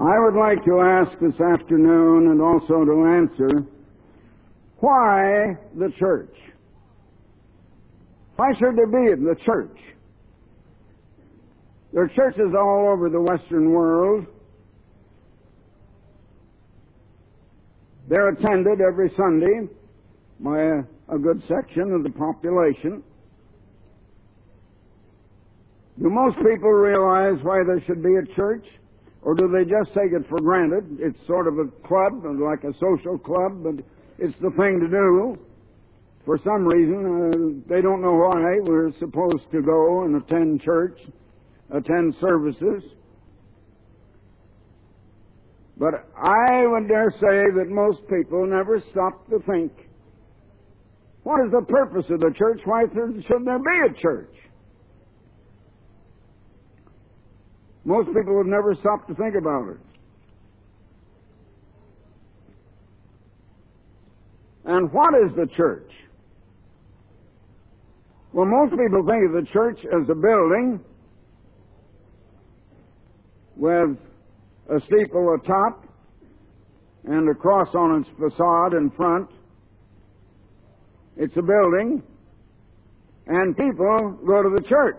I would like to ask this afternoon and also to answer, why the church? Why should there be the church? There are churches all over the Western world. They're attended every Sunday by a good section of the population. Do most people realize why there should be a church? Or do they just take it for granted? It's sort of a club, like a social club, but it's the thing to do. For some reason, they don't know why we're supposed to go and attend church, attend services. But I would dare say that most people never stop to think, what is the purpose of the church? Why should there be a church? Most people have never stopped to think about it. And what is the church? Well, most people think of the church as a building with a steeple atop and a cross on its facade in front. It's a building, and people go to the church.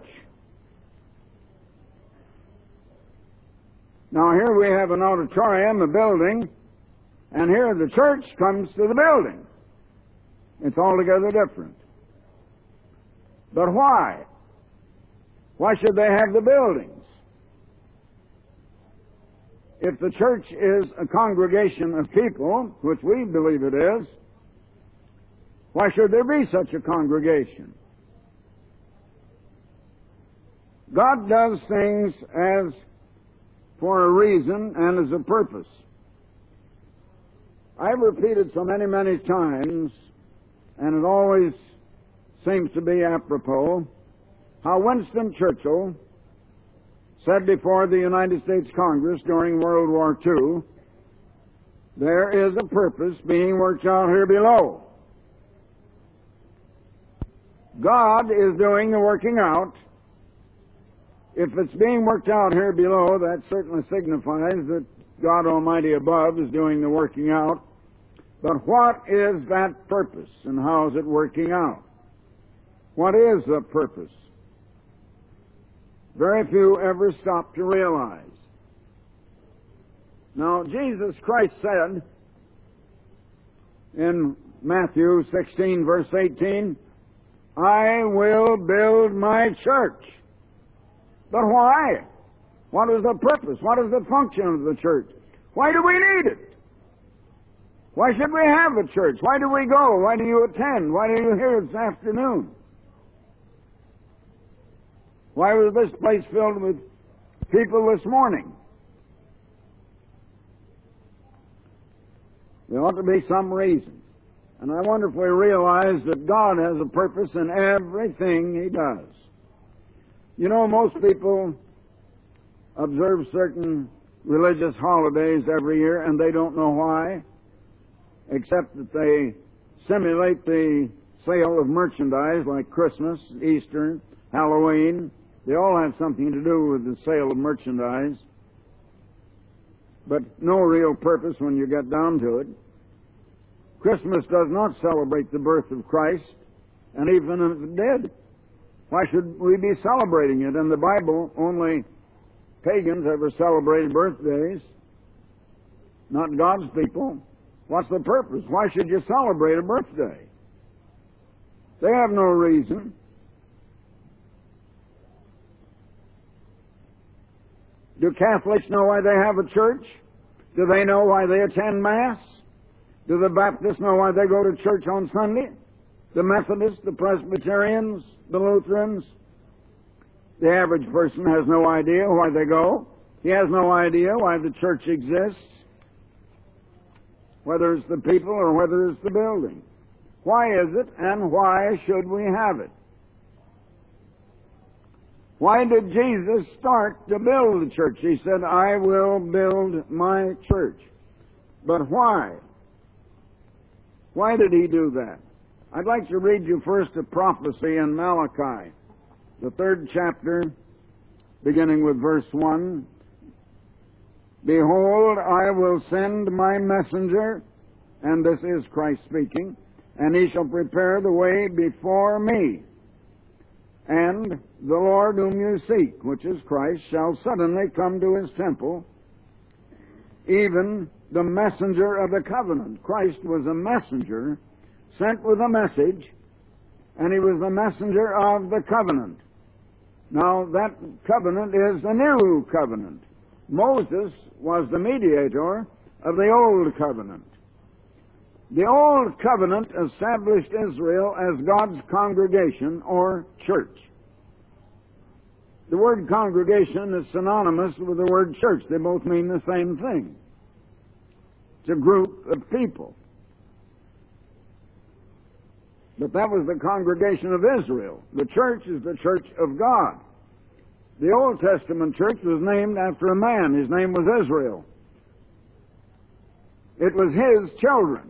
Now, here we have an auditorium, a building, and here the church comes to the building. It's altogether different. But why? Why should they have the buildings? If the church is a congregation of people, which we believe it is, why should there be such a congregation? God does things as for a reason and as a purpose. I've repeated so many, many times, and it always seems to be apropos, how Winston Churchill said before the United States Congress during World War II, there is a purpose being worked out here below. God is doing the working out. If it's being worked out here below, that certainly signifies that God Almighty above is doing the working out. But what is that purpose, and how is it working out? What is the purpose? Very few ever stop to realize. Now, Jesus Christ said in Matthew 16, verse 18, I will build my church. But why? What is the purpose? What is the function of the church? Why do we need it? Why should we have a church? Why do we go? Why do you attend? Why are you here this afternoon? Why was this place filled with people this morning? There ought to be some reason. And I wonder if we realize that God has a purpose in everything He does. You know, most people observe certain religious holidays every year, and they don't know why, except that they simulate the sale of merchandise like Christmas, Easter, Halloween. They all have something to do with the sale of merchandise, but no real purpose when you get down to it. Christmas does not celebrate the birth of Christ, and even if it did, why should we be celebrating it? In the Bible, only pagans ever celebrated birthdays, not God's people. What's the purpose? Why should you celebrate a birthday? They have no reason. Do Catholics know why they have a church? Do they know why they attend Mass? Do the Baptists know why they go to church on Sunday? The Methodists, the Presbyterians, the Lutherans? The average person has no idea why they go. He has no idea why the church exists, whether it's the people or whether it's the building. Why is it, and why should we have it? Why did Jesus start to build the church? He said, I will build my church. But why? Why did He do that? I'd like to read you first a prophecy in Malachi, the 3rd chapter, beginning with verse 1. Behold, I will send my messenger, and this is Christ speaking, and he shall prepare the way before me. And the Lord whom you seek, which is Christ, shall suddenly come to his temple, even the messenger of the covenant. Christ was a messenger sent with a message, and he was the messenger of the covenant. Now, that covenant is the new covenant. Moses was the mediator of the old covenant. The old covenant established Israel as God's congregation or church. The word congregation is synonymous with the word church. They both mean the same thing. It's a group of people. But that was the congregation of Israel. The church is the church of God. The Old Testament church was named after a man. His name was Israel. It was his children.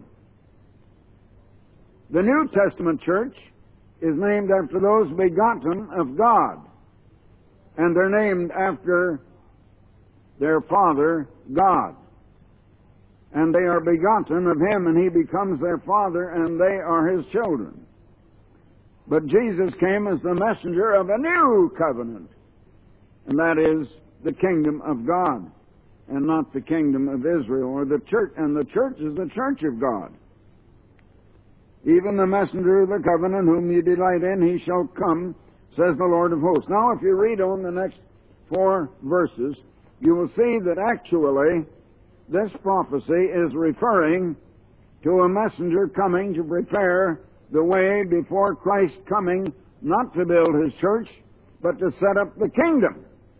The New Testament church is named after those begotten of God. And they're named after their Father, God. And they are begotten of him, and he becomes their father, and they are his children. But Jesus came as the messenger of a new covenant, and that is the kingdom of God, and not the kingdom of Israel, or the church. And the church is the church of God. Even the messenger of the covenant whom you delight in, he shall come, says the Lord of hosts. Now, if you read on the next 4 verses, you will see that actually this prophecy is referring to a messenger coming to prepare the way before Christ's coming, not to build his church, but to set up the kingdom.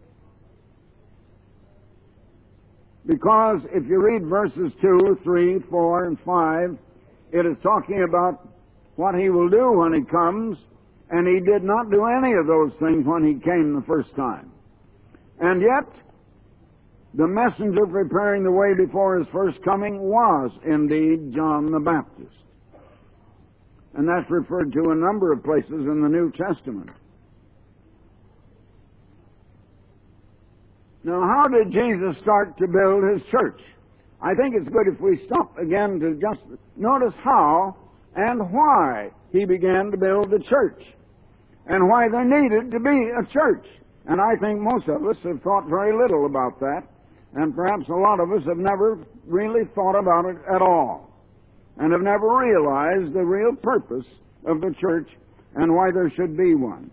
Because if you read verses 2, 3, 4, and 5, it is talking about what he will do when he comes, and he did not do any of those things when he came the first time. And yet, the messenger preparing the way before his first coming was indeed John the Baptist. And that's referred to a number of places in the New Testament. Now, how did Jesus start to build his church? I think it's good if we stop again to just notice how and why he began to build the church, and why there needed to be a church. And I think most of us have thought very little about that, and perhaps a lot of us have never really thought about it at all, and have never realized the real purpose of the church and why there should be one.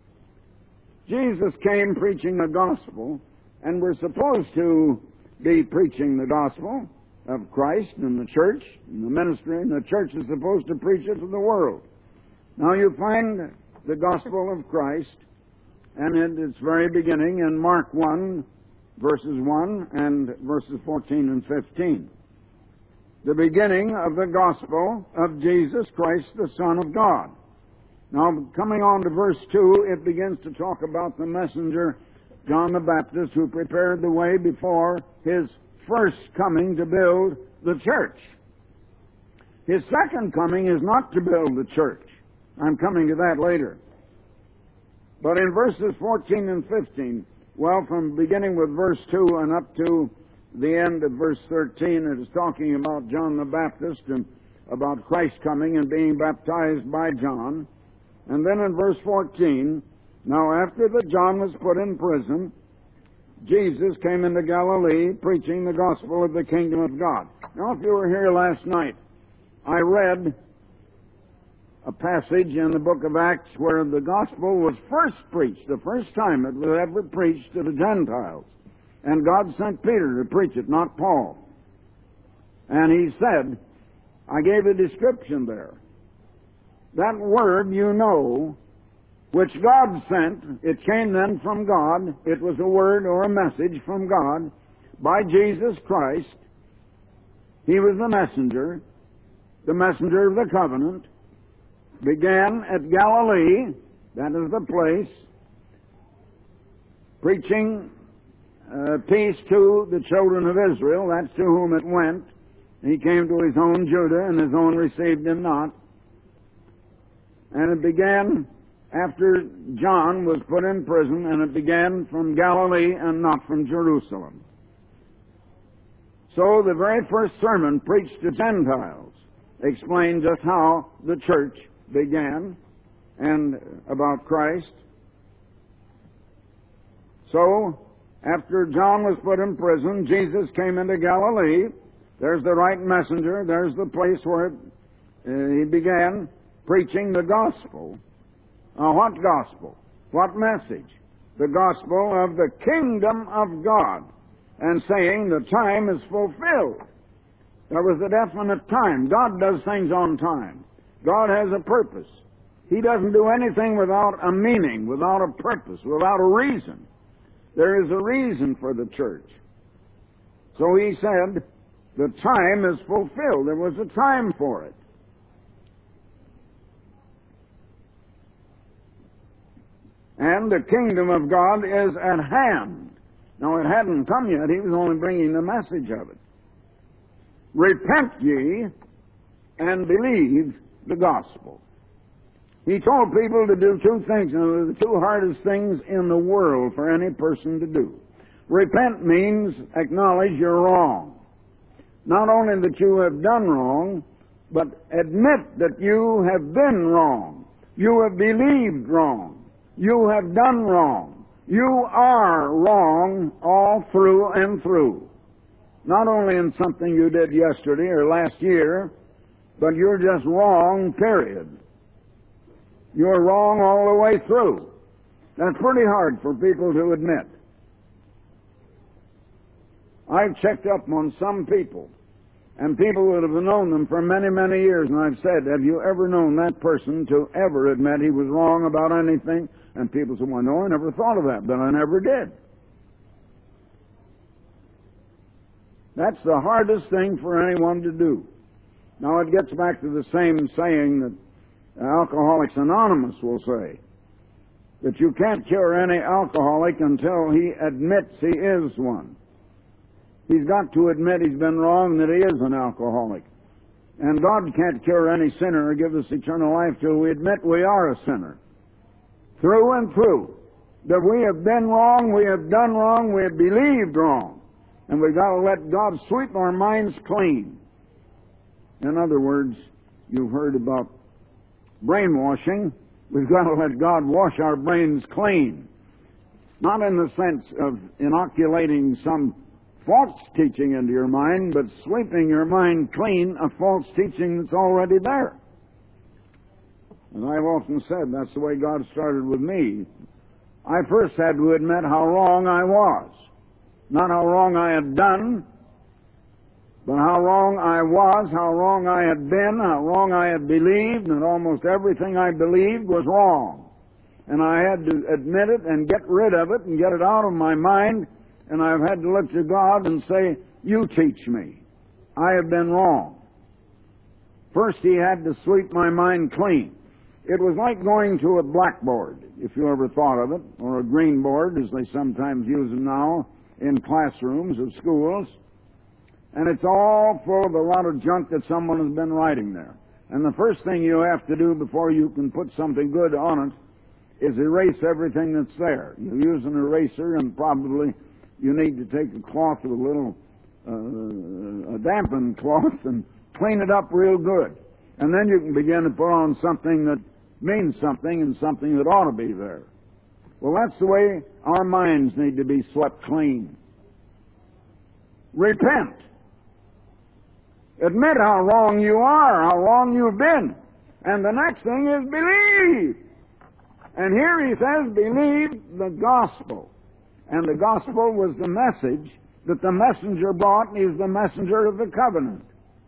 Jesus came preaching a gospel, and we're supposed to be preaching the gospel of Christ and the church and the ministry, and the church is supposed to preach it to the world. Now you find the gospel of Christ, and in its very beginning in Mark 1, verses 1 and verses 14 and 15. The beginning of the gospel of Jesus Christ, the Son of God. Now, coming on to verse 2, it begins to talk about the messenger, John the Baptist, who prepared the way before his first coming to build the church. His second coming is not to build the church. I'm coming to that later. But in verses 14 and 15, well, from beginning with verse 2 and up to the end of verse 13, it is talking about John the Baptist and about Christ coming and being baptized by John. And then in verse 14, now after that John was put in prison, Jesus came into Galilee preaching the gospel of the kingdom of God. Now, if you were here last night, I read a passage in the book of Acts where the gospel was first preached, the first time it was ever preached to the Gentiles. And God sent Peter to preach it, not Paul. And he said, I gave a description there. That word, you know, which God sent, it came then from God. It was a word or a message from God by Jesus Christ. He was the messenger of the covenant. Began at Galilee, that is the place, preaching peace to the children of Israel. That's to whom it went. He came to his own Judah, and his own received him not. And it began after John was put in prison, and it began from Galilee and not from Jerusalem. So the very first sermon preached to Gentiles explained just how the church began and about Christ. So, after John was put in prison, Jesus came into Galilee. There's the right messenger. There's the place where he began preaching the gospel. What gospel? What message? The gospel of the kingdom of God, and saying the time is fulfilled. There was a definite time. God does things on time. God has a purpose. He doesn't do anything without a meaning, without a purpose, without a reason. There is a reason for the church. So he said, the time is fulfilled. There was a time for it. And the kingdom of God is at hand. Now, it hadn't come yet. He was only bringing the message of it. Repent ye and believe the gospel. He told people to do two things, and they're the two hardest things in the world for any person to do. Repent means acknowledge you're wrong. Not only that you have done wrong, but admit that you have been wrong. You have believed wrong. You have done wrong. You are wrong all through and through. Not only in something you did yesterday or last year, but you're just wrong, period. You're wrong all the way through. That's pretty hard for people to admit. I've checked up on some people, and people that have known them for many, many years, and I've said, have you ever known that person to ever admit he was wrong about anything? And people say, well, no, I never thought of that, but I never did. That's the hardest thing for anyone to do. Now, it gets back to the same saying that Alcoholics Anonymous will say, that you can't cure any alcoholic until he admits he is one. He's got to admit he's been wrong, that he is an alcoholic. And God can't cure any sinner or give us eternal life till we admit we are a sinner. Through and through. That we have been wrong, we have done wrong, we have believed wrong. And we've got to let God sweep our minds clean. In other words, you've heard about brainwashing. We've got to let God wash our brains clean. Not in the sense of inoculating some false teaching into your mind, but sweeping your mind clean of false teaching that's already there. And I've often said that's the way God started with me. I first had to admit how wrong I was. Not how wrong I had done, but how wrong I was, how wrong I had been, how wrong I had believed, and almost everything I believed was wrong. And I had to admit it and get rid of it and get it out of my mind, and I've had to look to God and say, you teach me. I have been wrong. First, He had to sweep my mind clean. It was like going to a blackboard, if you ever thought of it, or a green board, as they sometimes use them now in classrooms of schools. And it's all full of a lot of junk that someone has been writing there. And the first thing you have to do before you can put something good on it is erase everything that's there. You use an eraser, and probably you need to take a cloth with a little a dampened cloth and clean it up real good. And then you can begin to put on something that means something and something that ought to be there. Well, that's the way our minds need to be swept clean. Repent. Admit how wrong you are, how wrong you've been. And the next thing is believe. And here he says, believe the gospel. And the gospel was the message that the messenger brought, and he's the messenger of the covenant.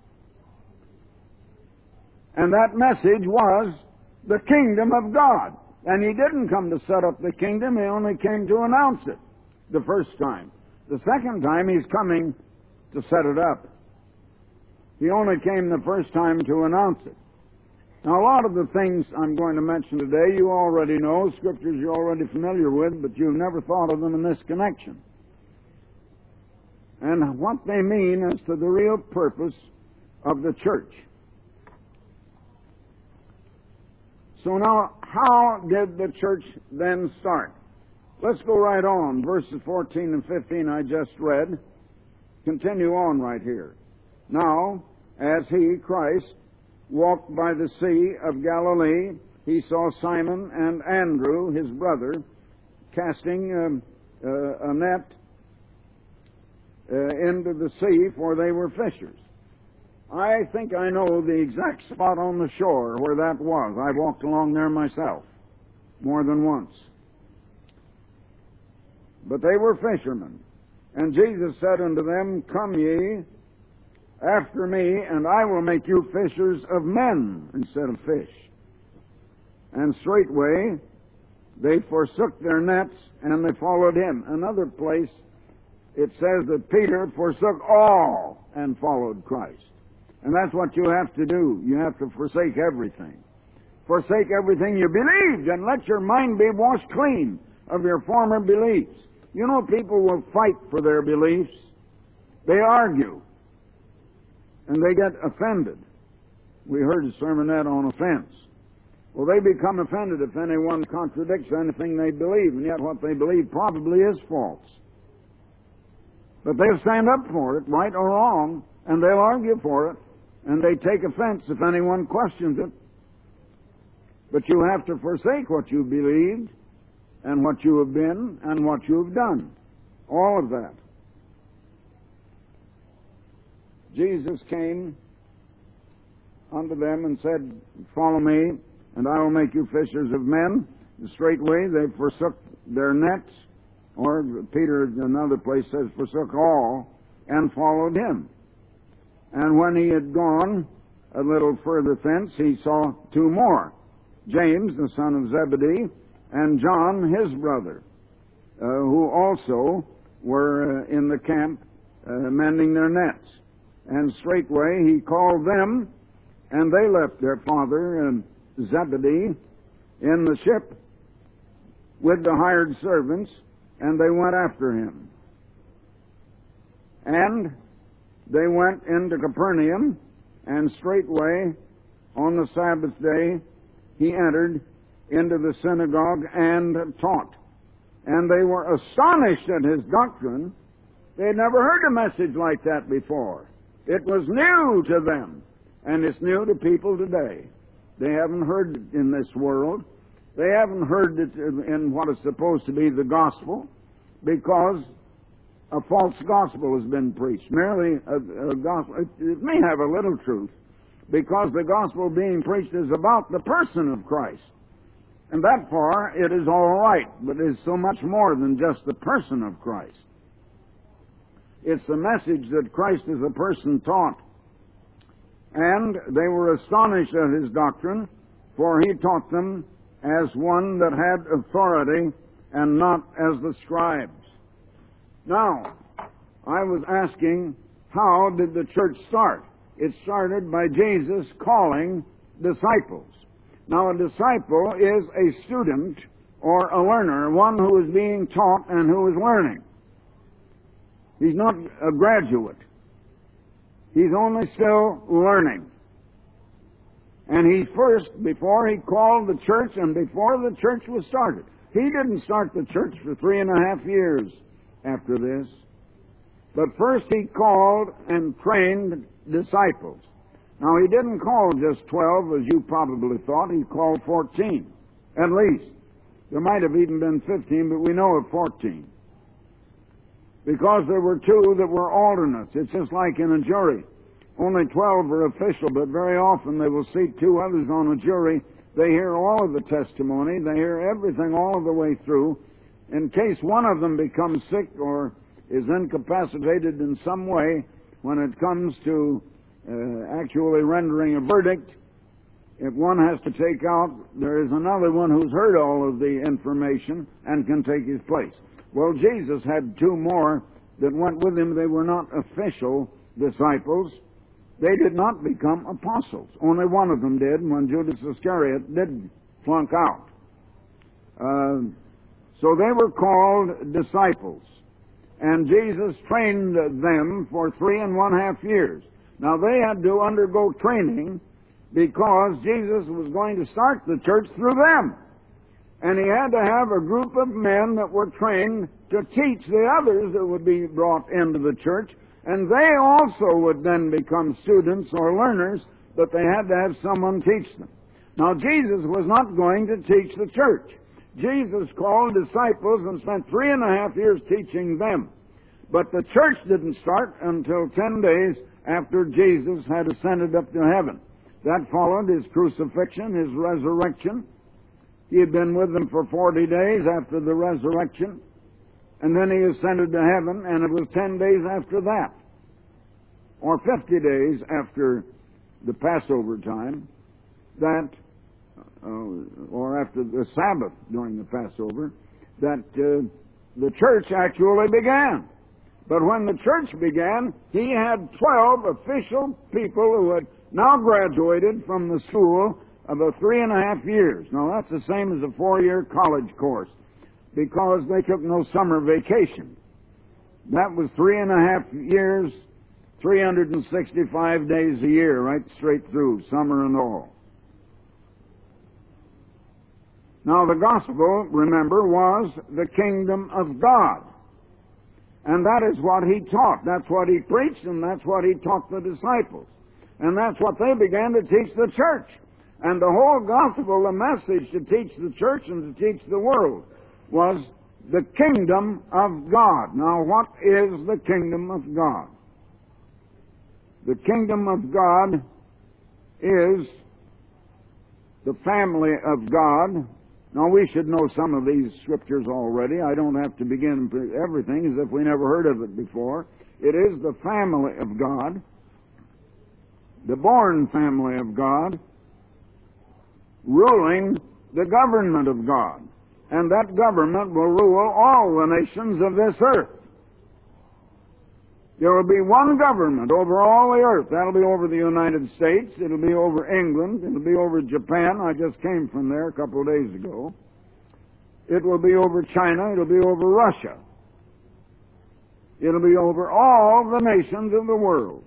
And that message was the kingdom of God. And he didn't come to set up the kingdom, he only came to announce it the first time. The second time, he's coming to set it up. He only came the first time to announce it. Now, a lot of the things I'm going to mention today, you already know, scriptures you're already familiar with, but you've never thought of them in this connection. And what they mean as to the real purpose of the church. So now, how did the church then start? Let's go right on. Verses 14 and 15 I just read. continue on right here. Now, as he, Christ, walked by the Sea of Galilee, he saw Simon and Andrew, his brother, casting a net into the sea, for they were fishers. I think I know the exact spot on the shore where that was. I walked along there myself more than once. But they were fishermen. And Jesus said unto them, Come ye after me, and I will make you fishers of men instead of fish. And straightway they forsook their nets, and they followed him. Another place, it says that Peter forsook all and followed Christ. And that's what you have to do. You have to forsake everything. Forsake everything you believed, and let your mind be washed clean of your former beliefs. You know, people will fight for their beliefs. They argue, and they get offended. We heard a sermonette on offense. Well, they become offended if anyone contradicts anything they believe, and yet what they believe probably is false. But they'll stand up for it, right or wrong, and they'll argue for it, and they take offense if anyone questions it. But you have to forsake what you believed, and what you have been, and what you have done. All of that. Jesus came unto them and said, Follow me, and I will make you fishers of men. And straightway they forsook their nets, or Peter in another place says, forsook all, and followed him. And when he had gone a little further thence, he saw two more, James, the son of Zebedee, and John, his brother, who also were in the camp mending their nets. And straightway he called them, and they left their father Zebedee in the ship with the hired servants, and they went after him. And they went into Capernaum, and straightway on the Sabbath day he entered into the synagogue and taught. And they were astonished at his doctrine. They had never heard a message like that before. It was new to them, and it's new to people today. They haven't heard it in this world. They haven't heard it in what is supposed to be the gospel, because a false gospel has been preached. Merely a gospel. It may have a little truth, because the gospel being preached is about the person of Christ. And that far, it is all right, but it is so much more than just the person of Christ. It's the message that Christ is a person taught. And they were astonished at his doctrine, for he taught them as one that had authority, and not as the scribes. Now, I was asking, how did the church start? It started by Jesus calling disciples. Now, a disciple is a student or a learner, one who is being taught and who is learning. He's not a graduate. He's only still learning. And he first, before he called the church and before the church was started, he didn't start the church for 3.5 years after this. But first he called and trained disciples. Now, he didn't call just 12, as you probably thought. He called 14, at least. There might have even been 15, but we know of 14. Because there were 2 that were alternates. It's just like in a jury. Only 12 are official, but very often they will seat 2 others on a jury. They hear all of the testimony. They hear everything all of the way through. In case one of them becomes sick or is incapacitated in some way, when it comes to actually rendering a verdict, if one has to take out, there is another one who's heard all of the information and can take his place. Well, Jesus had 2 more that went with him. They were not official disciples. They did not become apostles. Only one of them did, when Judas Iscariot did flunk out. So they were called disciples. And Jesus trained them for 3.5 years. Now, they had to undergo training because Jesus was going to start the church through them. And he had to have a group of men that were trained to teach the others that would be brought into the church And they also would then become students or learners, but they had to have someone teach them. Now, Jesus was not going to teach the church. Jesus called disciples and spent 3.5 years teaching them. But the church didn't start until 10 days after Jesus had ascended up to heaven. That followed his crucifixion, his resurrection. He had been with them for 40 days after the resurrection. And then he ascended to heaven, and it was 10 days after that, or 50 days after the Passover time, or after the Sabbath during the Passover, that the church actually began. But when the church began, he had 12 official people who had now graduated from the school of 3.5 years. Now, that's the same as a 4-year college course, because they took no summer vacation. That was 3.5 years, 365 days a year, right straight through, summer and all. Now, the gospel, remember, was the kingdom of God. And that is what he taught. That's what he preached, and that's what he taught the disciples. And that's what they began to teach the church. And the whole gospel, the message to teach the church and to teach the world, was the kingdom of God. Now, what is the kingdom of God? The kingdom of God is the family of God. Now, we should know some of these scriptures already. I don't have to begin everything as if we never heard of it before. It is the family of God, the born family of God, ruling the government of God. And that government will rule all the nations of this earth. There will be one government over all the earth. That'll be over the United States. It'll be over England. It'll be over Japan. I just came from there a couple of days ago. It will be over China. It'll be over Russia. It'll be over all the nations of the world.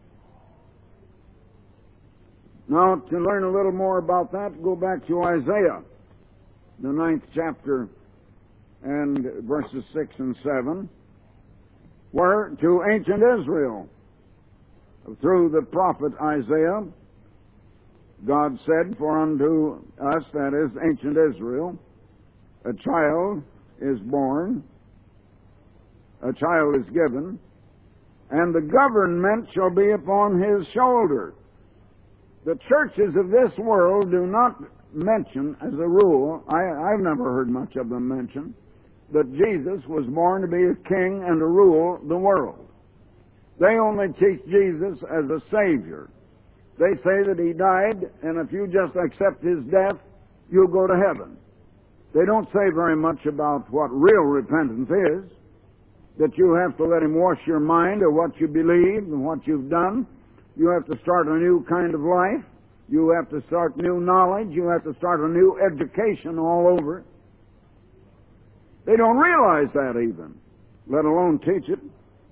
Now, to learn a little more about that, go back to Isaiah, the 9th chapter, and verses 6 and 7. Where to ancient Israel, through the prophet Isaiah, God said, for unto us, that is, ancient Israel, a child is born, a child is given, and the government shall be upon his shoulder. The churches of this world do not mention, as a rule, I've never heard much of them mention, that Jesus was born to be a king and to rule the world. They only teach Jesus as a Savior. They say that he died, and if you just accept his death, you'll go to heaven. They don't say very much about what real repentance is, that you have to let him wash your mind of what you believe and what you've done. You have to start a new kind of life. You have to start new knowledge. You have to start a new education all over. They don't realize that even, let alone teach it.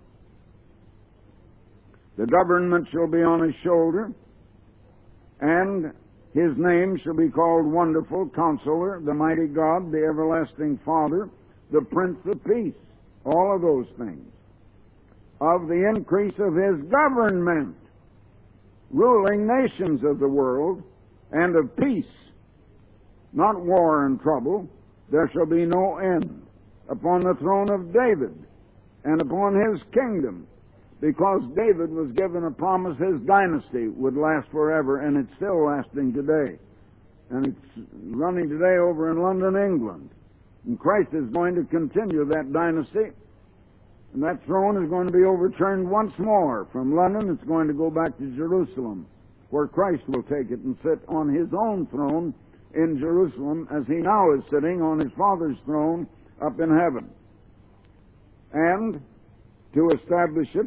The government shall be on his shoulder, and his name shall be called Wonderful Counselor, the Mighty God, the Everlasting Father, the Prince of Peace. All of those things. Of the increase of his government, ruling nations of the world, and of peace, not war and trouble, there shall be no end, upon the throne of David and upon his kingdom, because David was given a promise his dynasty would last forever, and it's still lasting today. And it's running today over in London, England. And Christ is going to continue that dynasty, and that throne is going to be overturned once more. From London, it's going to go back to Jerusalem, where Christ will take it and sit on his own throne in Jerusalem, as he now is sitting on his Father's throne up in heaven, and to establish it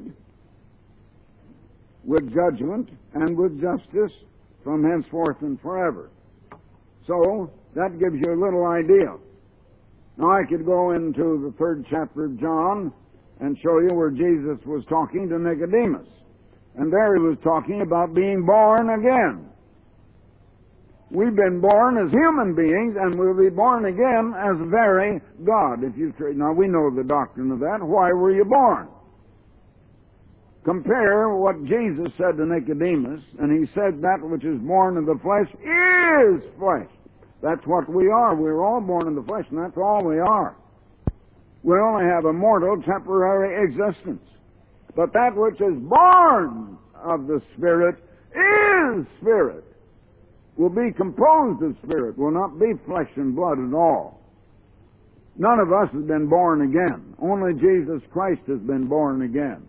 with judgment and with justice from henceforth and forever. So, that gives you a little idea. Now, I could go into the 3rd chapter of John and show you where Jesus was talking to Nicodemus. And there he was talking about being born again. We've been born as human beings, and we'll be born again as very God. Now, we know the doctrine of that. Why were you born? Compare what Jesus said to Nicodemus, and he said, that which is born of the flesh is flesh. That's what we are. We're all born in the flesh, and that's all we are. We only have a mortal, temporary existence. But that which is born of the Spirit is Spirit. Will be composed of Spirit, will not be flesh and blood at all. None of us has been born again. Only Jesus Christ has been born again.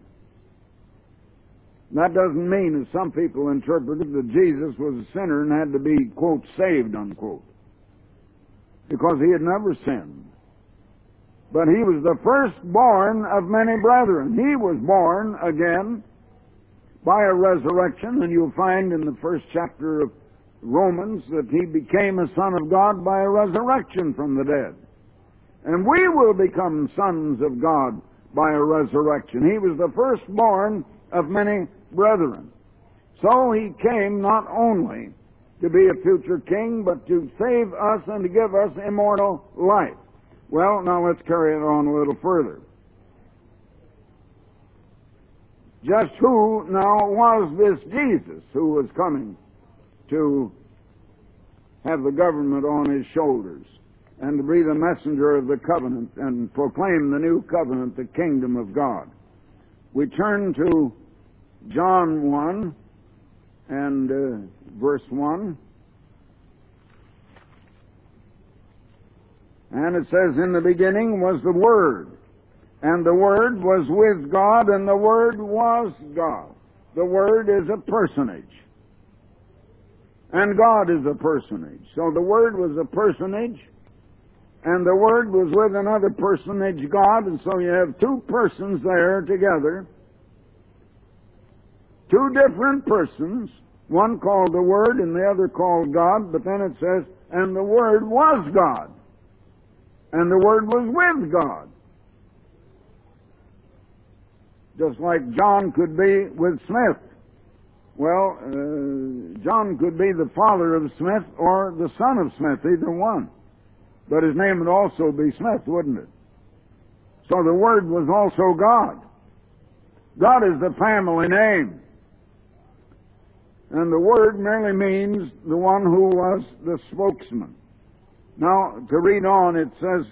That doesn't mean, as some people interpreted, that Jesus was a sinner and had to be, quote, saved, unquote. Because he had never sinned. But he was the firstborn of many brethren. He was born again by a resurrection, and you'll find in the first chapter of Romans that he became a son of God by a resurrection from the dead. And we will become sons of God by a resurrection. He was the firstborn of many brethren. So he came not only to be a future king, but to save us and to give us immortal life. Well, now let's carry it on a little further. Just who now was this Jesus who was coming to have the government on his shoulders and to be the messenger of the covenant and proclaim the new covenant, the kingdom of God? We turn to John 1 and verse 1. And it says, in the beginning was the Word, and the Word was with God, and the Word was God. The Word is a personage. And God is a personage. So the Word was a personage, and the Word was with another personage, God, and so you have two persons there together. Two different persons, one called the Word and the other called God, but then it says, and the Word was God. And the Word was with God. Just like John could be with Smith. Well, John could be the father of Smith or the son of Smith, either one. But his name would also be Smith, wouldn't it? So the Word was also God. God is the family name. And the Word merely means the one who was the spokesman. Now, to read on, it says,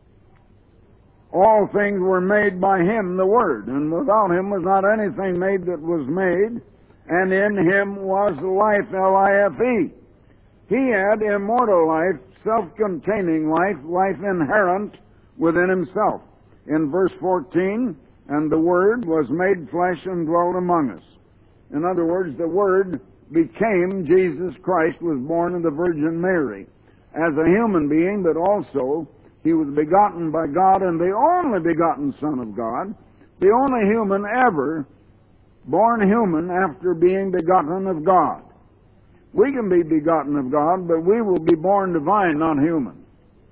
all things were made by him, the Word, and without him was not anything made that was made, and in him was life, L-I-F-E. He had immortal life, self-containing life, life inherent within himself. In verse 14, and the Word was made flesh and dwelt among us. In other words, the Word became Jesus Christ, was born of the Virgin Mary as a human being, but also he was begotten by God and the only begotten Son of God, the only human ever born human after being begotten of God. We can be begotten of God, but we will be born divine, not human.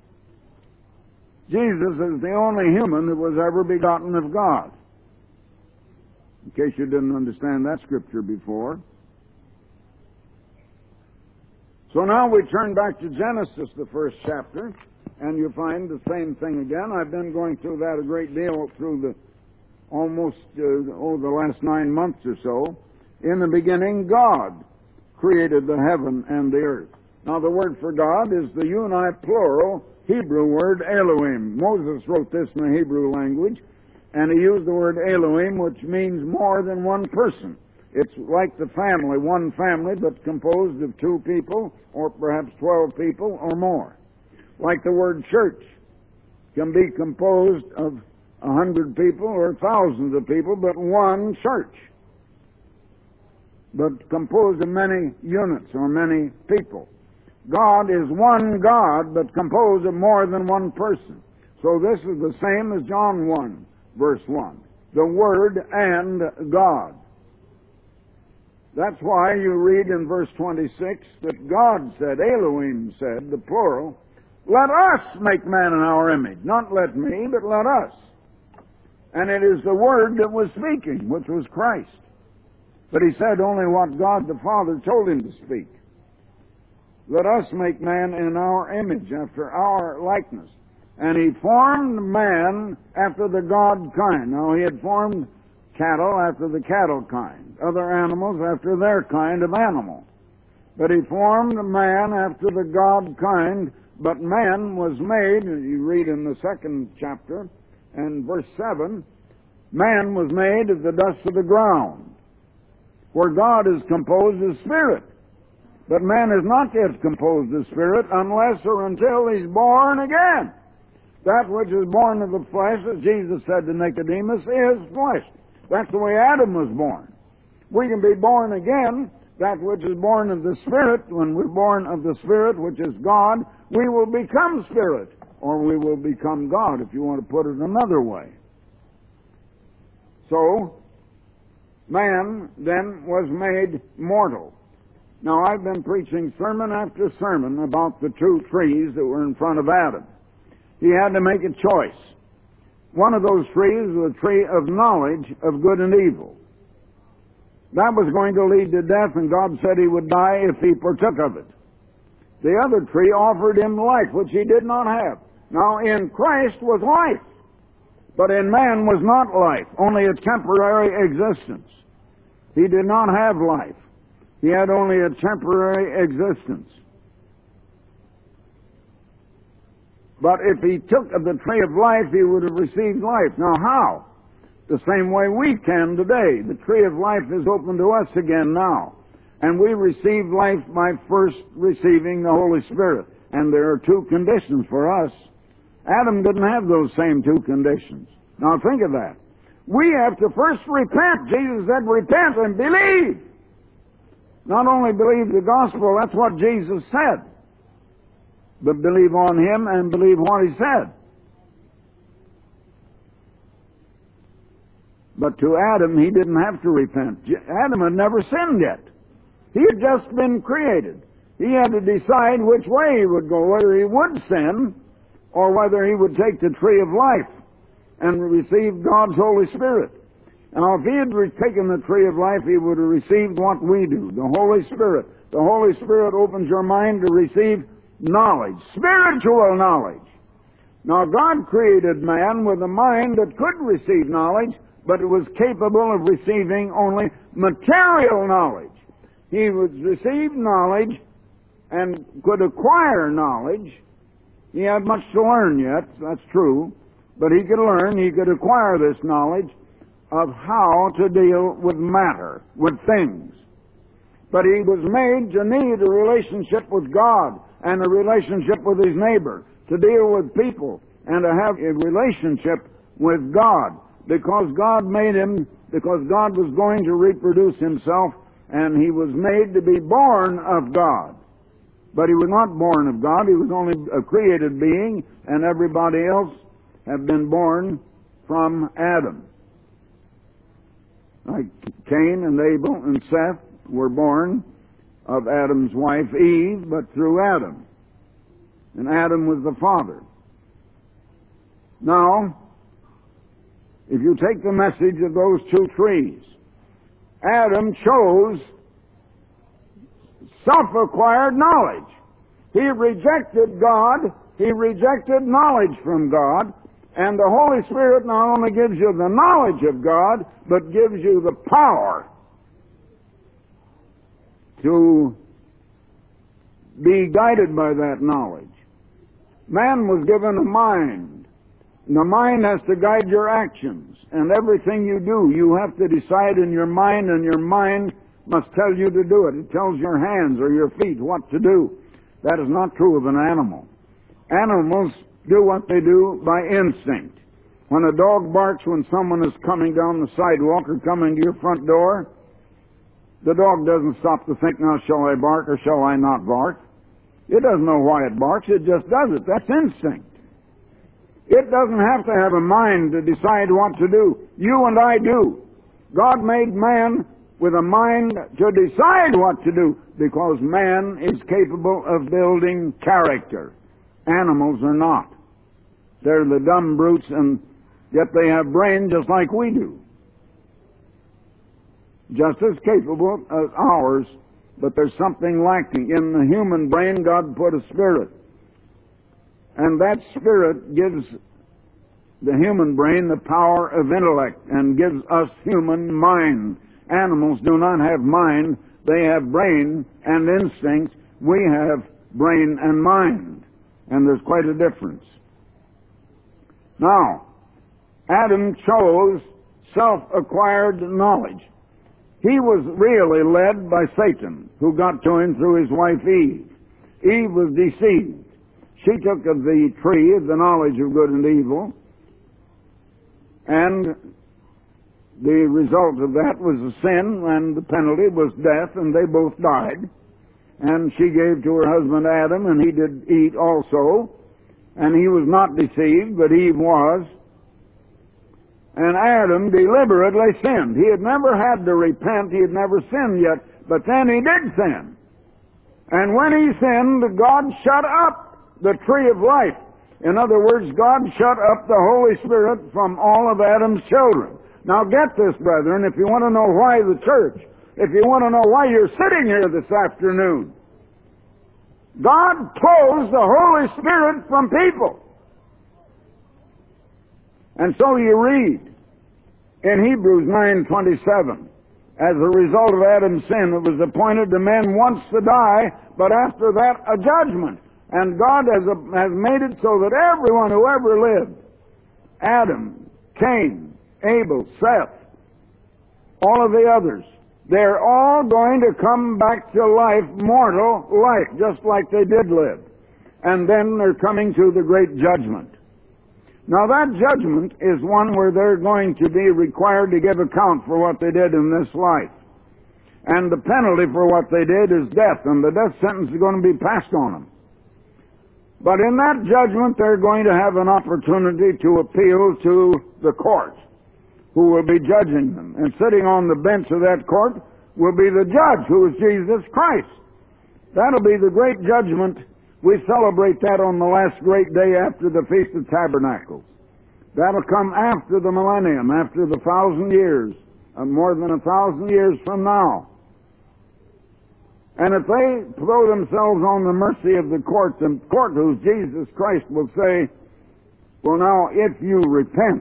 Jesus is the only human that was ever begotten of God. In case you didn't understand that scripture before. So now we turn back to Genesis, the first chapter, and you find the same thing again. I've been going through that a great deal through the the last 9 months or so. In the beginning, God created the heaven and the earth. Now, the word for God is the uniplural Hebrew word Elohim. Moses wrote this in the Hebrew language, and he used the word Elohim, which means more than one person. It's like the family, one family, but composed of 2 people, or perhaps 12 people or more. Like the word church can be composed of 100 people or thousands of people, but one church. But composed of many units or many people. God is one God, but composed of more than one person. So this is the same as John 1, verse 1. The Word and God. That's why you read in verse 26 that God said, Elohim said, the plural, let us make man in our image. Not let me, but let us. And it is the Word that was speaking, which was Christ. But he said only what God the Father told him to speak. Let us make man in our image, after our likeness. And he formed man after the God kind. Now, he had formed cattle after the cattle kind, other animals after their kind of animal. But he formed man after the God kind, but man was made, you read in the 2nd chapter, and verse 7, man was made of the dust of the ground, where God is composed of spirit. But man is not yet composed of spirit unless or until he's born again. That which is born of the flesh, as Jesus said to Nicodemus, is flesh. That's the way Adam was born. We can be born again. That which is born of the Spirit, when we're born of the Spirit, which is God, we will become Spirit, or we will become God, if you want to put it another way. So, man then was made mortal. Now, I've been preaching sermon after sermon about the two trees that were in front of Adam. He had to make a choice. One of those trees was a tree of knowledge of good and evil. That was going to lead to death, and God said he would die if he partook of it. The other tree offered him life, which he did not have. Now, in Christ was life, but in man was not life, only a temporary existence. He did not have life. He had only a temporary existence. But if he took of the tree of life, he would have received life. Now, how? The same way we can today. The tree of life is open to us again now. And we receive life by first receiving the Holy Spirit. And there are two conditions for us. Adam didn't have those same two conditions. Now think of that. We have to first repent. Jesus said, repent and believe. Not only believe the gospel, that's what Jesus said, but believe on him and believe what he said. But to Adam, he didn't have to repent. Adam had never sinned yet. He had just been created. He had to decide which way he would go, whether he would sin or whether he would take the tree of life and receive God's Holy Spirit. And if he had taken the tree of life, he would have received what we do, the Holy Spirit. The Holy Spirit opens your mind to receive knowledge, spiritual knowledge. Now, God created man with a mind that could receive knowledge, but it was capable of receiving only material knowledge. He would receive knowledge and could acquire knowledge. He had much to learn yet, that's true, but he could learn, he could acquire this knowledge of how to deal with matter, with things. But he was made to need a relationship with God and a relationship with his neighbor, to deal with people and to have a relationship with God. Because God made him, because God was going to reproduce himself, and he was made to be born of God. But he was not born of God, he was only a created being, and everybody else have been born from Adam. Like Cain and Abel and Seth were born of Adam's wife Eve, but through Adam. And Adam was the father. Now, if you take the message of those two trees, Adam chose self-acquired knowledge. He rejected God, he rejected knowledge from God, and the Holy Spirit not only gives you the knowledge of God, but gives you the power to be guided by that knowledge. Man was given a mind. And the mind has to guide your actions. And everything you do, you have to decide in your mind, and your mind must tell you to do it. It tells your hands or your feet what to do. That is not true of an animal. Animals do what they do by instinct. When a dog barks when someone is coming down the sidewalk or coming to your front door, the dog doesn't stop to think, now shall I bark or shall I not bark? It doesn't know why it barks, it just does it. That's instinct. It doesn't have to have a mind to decide what to do. You and I do. God made man with a mind to decide what to do, because man is capable of building character. Animals are not. They're the dumb brutes, and yet they have brains just like we do. Just as capable as ours, but there's something lacking. In the human brain, God put a spirit. And that spirit gives the human brain the power of intellect and gives us human mind. Animals do not have mind. They have brain and instincts. We have brain and mind. And there's quite a difference. Now, Adam chose self-acquired knowledge. He was really led by Satan, who got to him through his wife Eve. Eve was deceived. She took of the tree of the knowledge of good and evil, and the result of that was a sin, and the penalty was death, and they both died. And she gave to her husband Adam, and he did eat also, and he was not deceived, but Eve was. And Adam deliberately sinned. He had never had to repent. He had never sinned yet, but then he did sin. And when he sinned, God shut up the tree of life. In other words, God shut up the Holy Spirit from all of Adam's children. Now get this, brethren, if you want to know why the church, if you want to know why you're sitting here this afternoon, God closed the Holy Spirit from people. And so you read in Hebrews 9:27, as a result of Adam's sin, it was appointed to men once to die, but after that a judgment. And God has made it so that everyone who ever lived, Adam, Cain, Abel, Seth, all of the others, they're all going to come back to life, mortal life, just like they did live. And then they're coming to the great judgment. Now that judgment is one where they're going to be required to give account for what they did in this life. And the penalty for what they did is death, and the death sentence is going to be passed on them. But in that judgment, they're going to have an opportunity to appeal to the court, who will be judging them. And sitting on the bench of that court will be the judge, who is Jesus Christ. That'll be the great judgment. We celebrate that on the last great day after the Feast of Tabernacles. That'll come after the millennium, after the 1,000 years, more than 1,000 years from now. And if they throw themselves on the mercy of the court whose Jesus Christ will say, well, now, if you repent,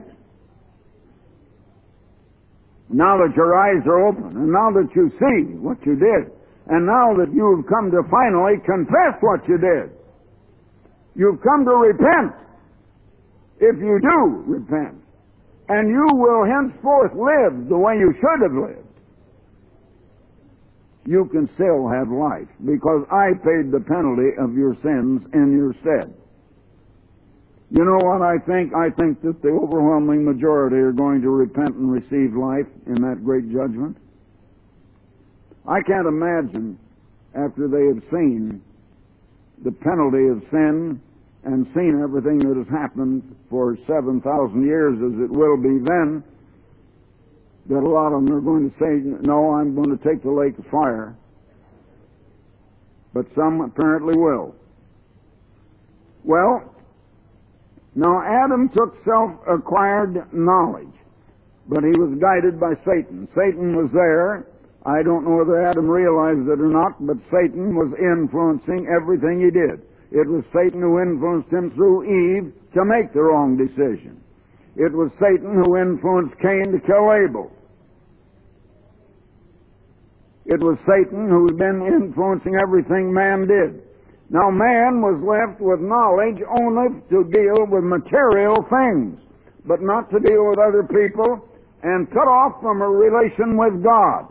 now that your eyes are open, and now that you see what you did, and now that you have come to finally confess what you did, you've come to repent, if you do repent, and you will henceforth live the way you should have lived, you can still have life, because I paid the penalty of your sins in your stead. You know what I think? I think that the overwhelming majority are going to repent and receive life in that great judgment. I can't imagine, after they have seen the penalty of sin and seen everything that has happened for 7,000 years as it will be then, that a lot of them are going to say, no, I'm going to take the lake of fire. But some apparently will. Well, now Adam took self-acquired knowledge, but he was guided by Satan. Satan was there. I don't know whether Adam realized it or not, but Satan was influencing everything he did. It was Satan who influenced him through Eve to make the wrong decision. It was Satan who influenced Cain to kill Abel. It was Satan who had been influencing everything man did. Now man was left with knowledge only to deal with material things, but not to deal with other people, and cut off from a relation with God,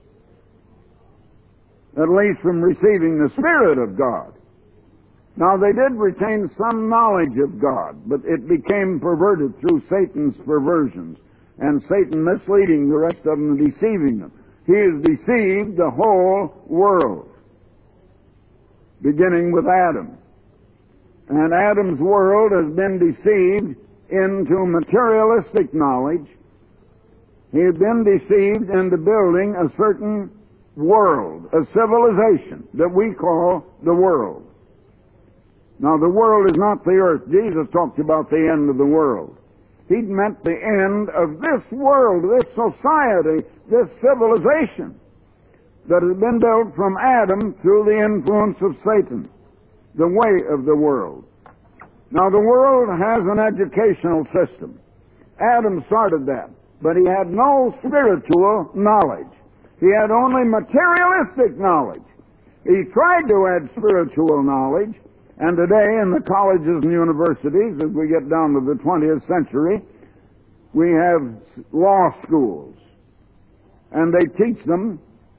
at least from receiving the Spirit of God. Now they did retain some knowledge of God, but it became perverted through Satan's perversions, and Satan misleading the rest of them and deceiving them. He has deceived the whole world, beginning with Adam. And Adam's world has been deceived into materialistic knowledge. He has been deceived into building a certain world, a civilization that we call the world. Now, the world is not the earth. Jesus talked about the end of the world. He meant the end of this world, this society, this civilization that has been built from Adam through the influence of Satan, the way of the world. Now, the world has an educational system. Adam started that, but he had no spiritual knowledge. He had only materialistic knowledge. He tried to add spiritual knowledge, and today in the colleges and universities, as we get down to the 20th century, we have law schools, and they teach them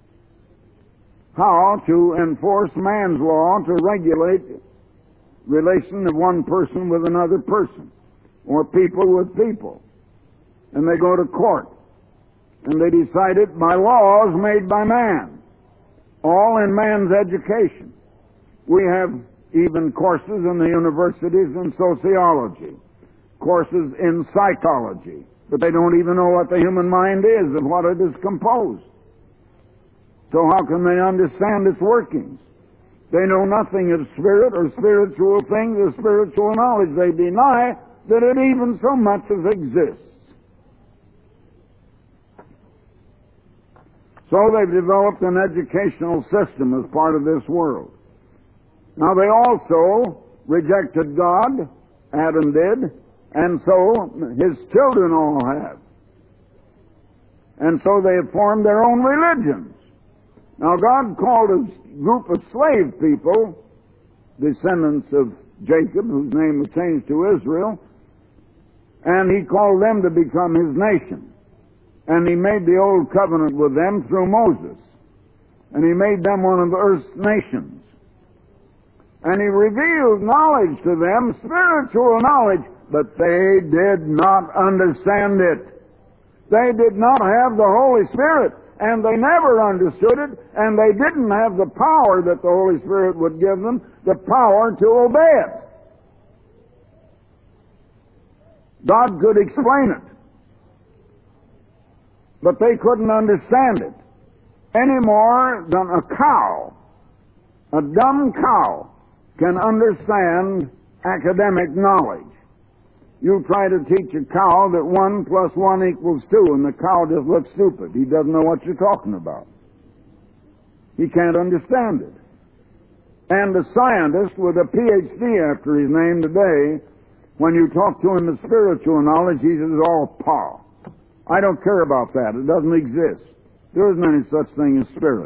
how to enforce man's law to regulate relation of one person with another person, or people with people. And they go to court, and they decide it by laws made by man, all in man's education. We have even courses in the universities in sociology, courses in psychology, but they don't even know what the human mind is and what it is composed. So how can they understand its workings? They know nothing of spirit or spiritual things or spiritual knowledge. They deny that it even so much as exists. So they've developed an educational system as part of this world. Now they also rejected God, Adam did, and so his children all have. And so they have formed their own religions. Now God called a group of slave people, descendants of Jacob, whose name was changed to Israel, and he called them to become his nation. And he made the old covenant with them through Moses. And he made them one of the earth's nations. And he revealed knowledge to them, spiritual knowledge, but they did not understand it. They did not have the Holy Spirit, and they never understood it, and they didn't have the power that the Holy Spirit would give them, the power to obey it. God could explain it, but they couldn't understand it any more than a cow, a dumb cow, can understand academic knowledge. You try to teach a cow that 1 + 1 = 2, and the cow just looks stupid. He doesn't know what you're talking about. He can't understand it. And a scientist with a PhD after his name today, when you talk to him of spiritual knowledge, he says, "Oh, pa, I don't care about that. It doesn't exist. There isn't any such thing as spirit."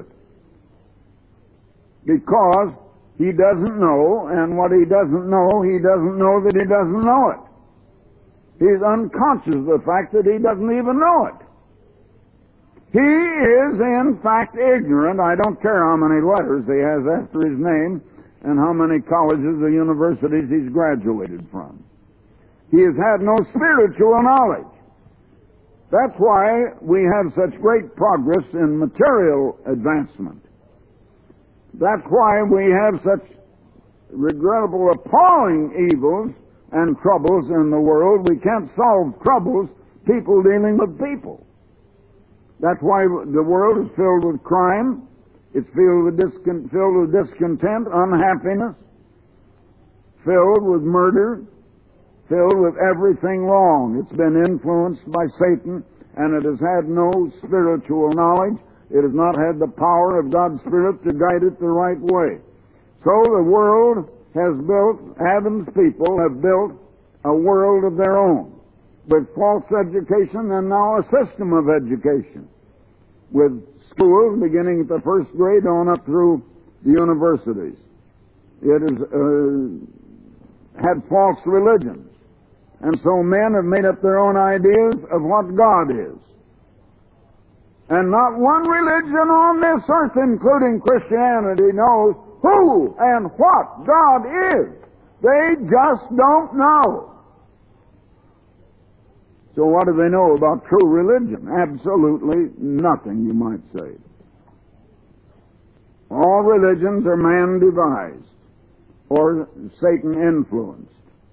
Because he doesn't know, and what he doesn't know that he doesn't know it. He's unconscious of the fact that he doesn't even know it. He is, in fact, ignorant. I don't care how many letters he has after his name and how many colleges or universities he's graduated from. He has had no spiritual knowledge. That's why we have such great progress in material advancement. That's why we have such regrettable, appalling evils and troubles in the world. We can't solve troubles, people dealing with people. That's why the world is filled with crime. It's filled with discontent, unhappiness, filled with murder, filled with everything wrong. It's been influenced by Satan, and it has had no spiritual knowledge. It has not had the power of God's Spirit to guide it the right way. So the world has built, Adam's people have built a world of their own, with false education and now a system of education, with schools beginning at the first grade on up through the universities. It has had false religions, and so men have made up their own ideas of what God is. And not one religion on this earth, including Christianity, knows who and what God is. They just don't know. So what do they know about true religion? Absolutely nothing, you might say. All religions are man-devised or Satan-influenced.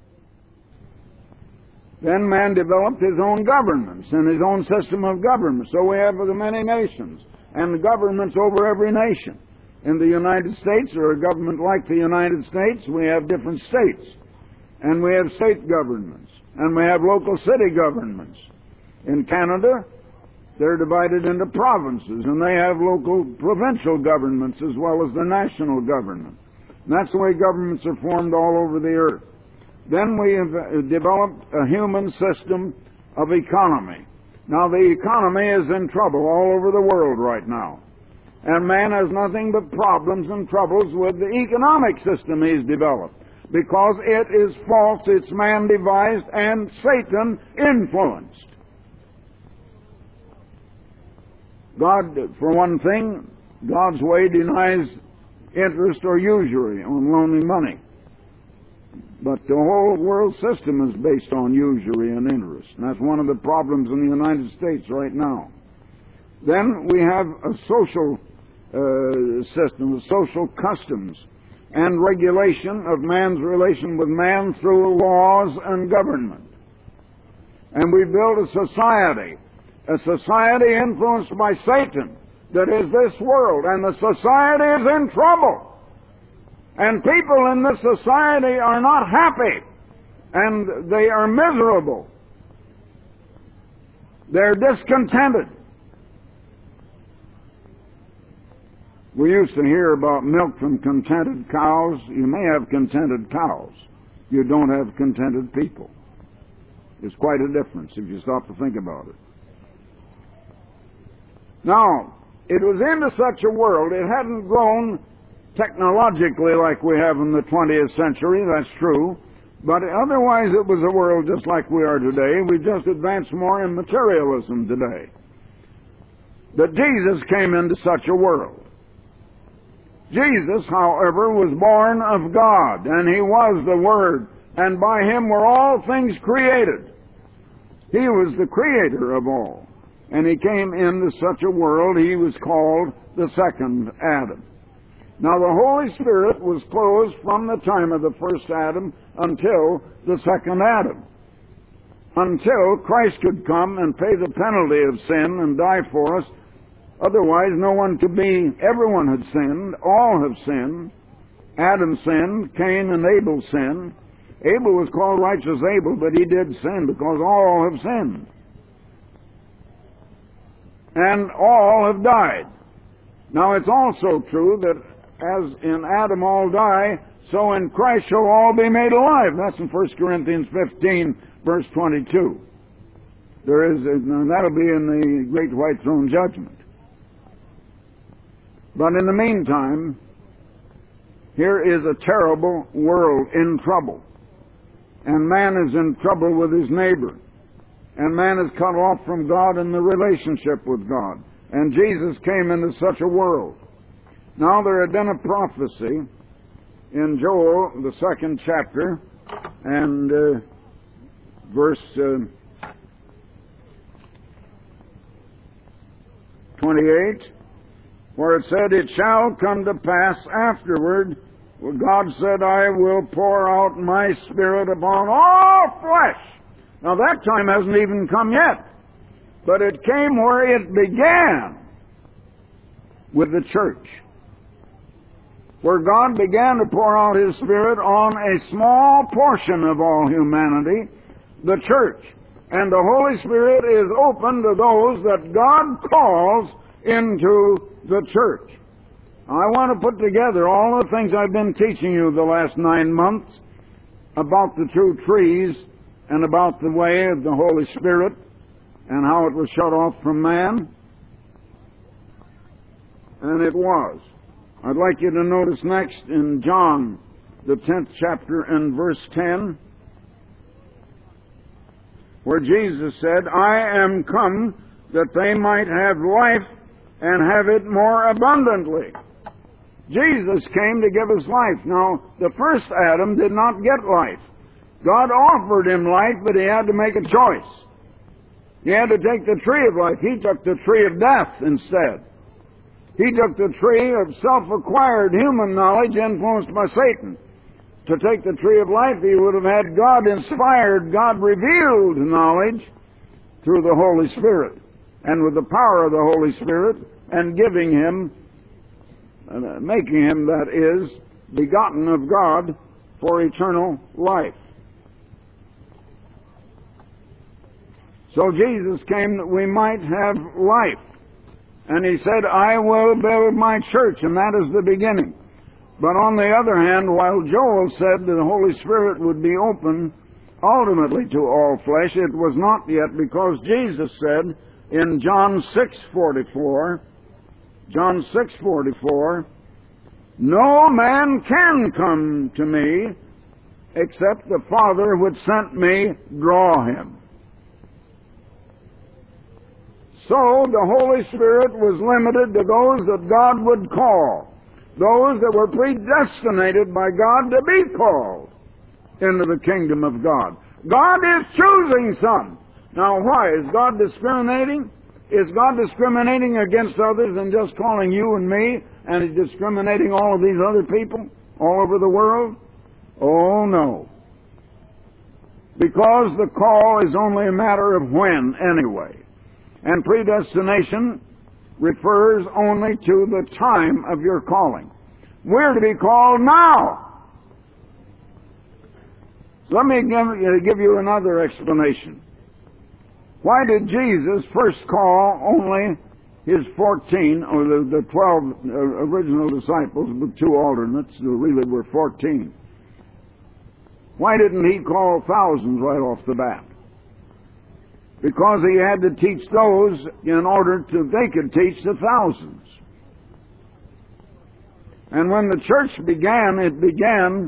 Then man developed his own governments and his own system of government. So we have the many nations and governments over every nation. In the United States, or a government like the United States, we have different states. And we have state governments. And we have local city governments. In Canada, they're divided into provinces, and they have local provincial governments as well as the national government. And that's the way governments are formed all over the earth. Then we have developed a human system of economy. Now, the economy is in trouble all over the world right now. And man has nothing but problems and troubles with the economic system he's developed, because it is false, it's man-devised, and Satan-influenced. God, for one thing, God's way denies interest or usury on loaning money. But the whole world system is based on usury and interest. And that's one of the problems in the United States right now. Then we have a social system, of social customs and regulation of man's relation with man through laws and government. And we build a society influenced by Satan that is this world, and the society is in trouble. And people in this society are not happy, and they are miserable. They're discontented. We used to hear about milk from contented cows. You may have contented cows. You don't have contented people. It's quite a difference if you stop to think about it. Now, it was into such a world, it hadn't grown technologically like we have in the 20th century, that's true, but otherwise it was a world just like we are today. We just advanced more in materialism today. But Jesus came into such a world. Jesus, however, was born of God, and He was the Word, and by Him were all things created. He was the creator of all. And He came into such a world, He was called the second Adam. Now, the Holy Spirit was closed from the time of the first Adam until the second Adam, until Christ could come and pay the penalty of sin and die for us. Otherwise, no one could be. Everyone had sinned. All have sinned. Adam sinned. Cain and Abel sinned. Abel was called righteous Abel, but he did sin because all have sinned. And all have died. Now, it's also true that as in Adam all die, so in Christ shall all be made alive. That's in 1 Corinthians 15, verse 22. That'll be in the great white throne judgment. But in the meantime, here is a terrible world in trouble. And man is in trouble with his neighbor. And man is cut off from God in the relationship with God. And Jesus came into such a world. Now there had been a prophecy in Joel, the 2nd chapter, and verse 28, where it said, "It shall come to pass afterward," where God said, "I will pour out my Spirit upon all flesh." Now that time hasn't even come yet, but it came where it began, with the church, where God began to pour out His Spirit on a small portion of all humanity, the church. And the Holy Spirit is open to those that God calls into the church. I want to put together all the things I've been teaching you the last 9 months about the two trees and about the way of the Holy Spirit and how it was shut off from man. And it was. I'd like you to notice next in John, the 10th chapter and verse 10, where Jesus said, "I am come that they might have life and have it more abundantly." Jesus came to give us life. Now, the first Adam did not get life. God offered him life, but he had to make a choice. He had to take the tree of life. He took the tree of death instead. He took the tree of self-acquired human knowledge influenced by Satan. To take the tree of life, he would have had God-inspired, God-revealed knowledge through the Holy Spirit, and with the power of the Holy Spirit, and giving him, making him, that is, begotten of God for eternal life. So Jesus came that we might have life. And he said, "I will build my church," and that is the beginning. But on the other hand, while Joel said that the Holy Spirit would be open ultimately to all flesh, it was not yet, because Jesus said in John 6:44, John 6:44, no man can come to me except the Father which sent me draw him. So the Holy Spirit was limited to those that God would call, those that were predestinated by God to be called into the kingdom of God. God is choosing some. Now why? Is God discriminating? Is God discriminating against others and just calling you and me, and He's discriminating all of these other people all over the world? Oh no. Because the call is only a matter of when anyway. And predestination refers only to the time of your calling. We're to be called now. Let me give you another explanation. Why did Jesus first call only his 14, or the 12 original disciples with 2 alternates, who really were 14? Why didn't he call thousands right off the bat? Because he had to teach those in order to they could teach the thousands. And when the church began, it began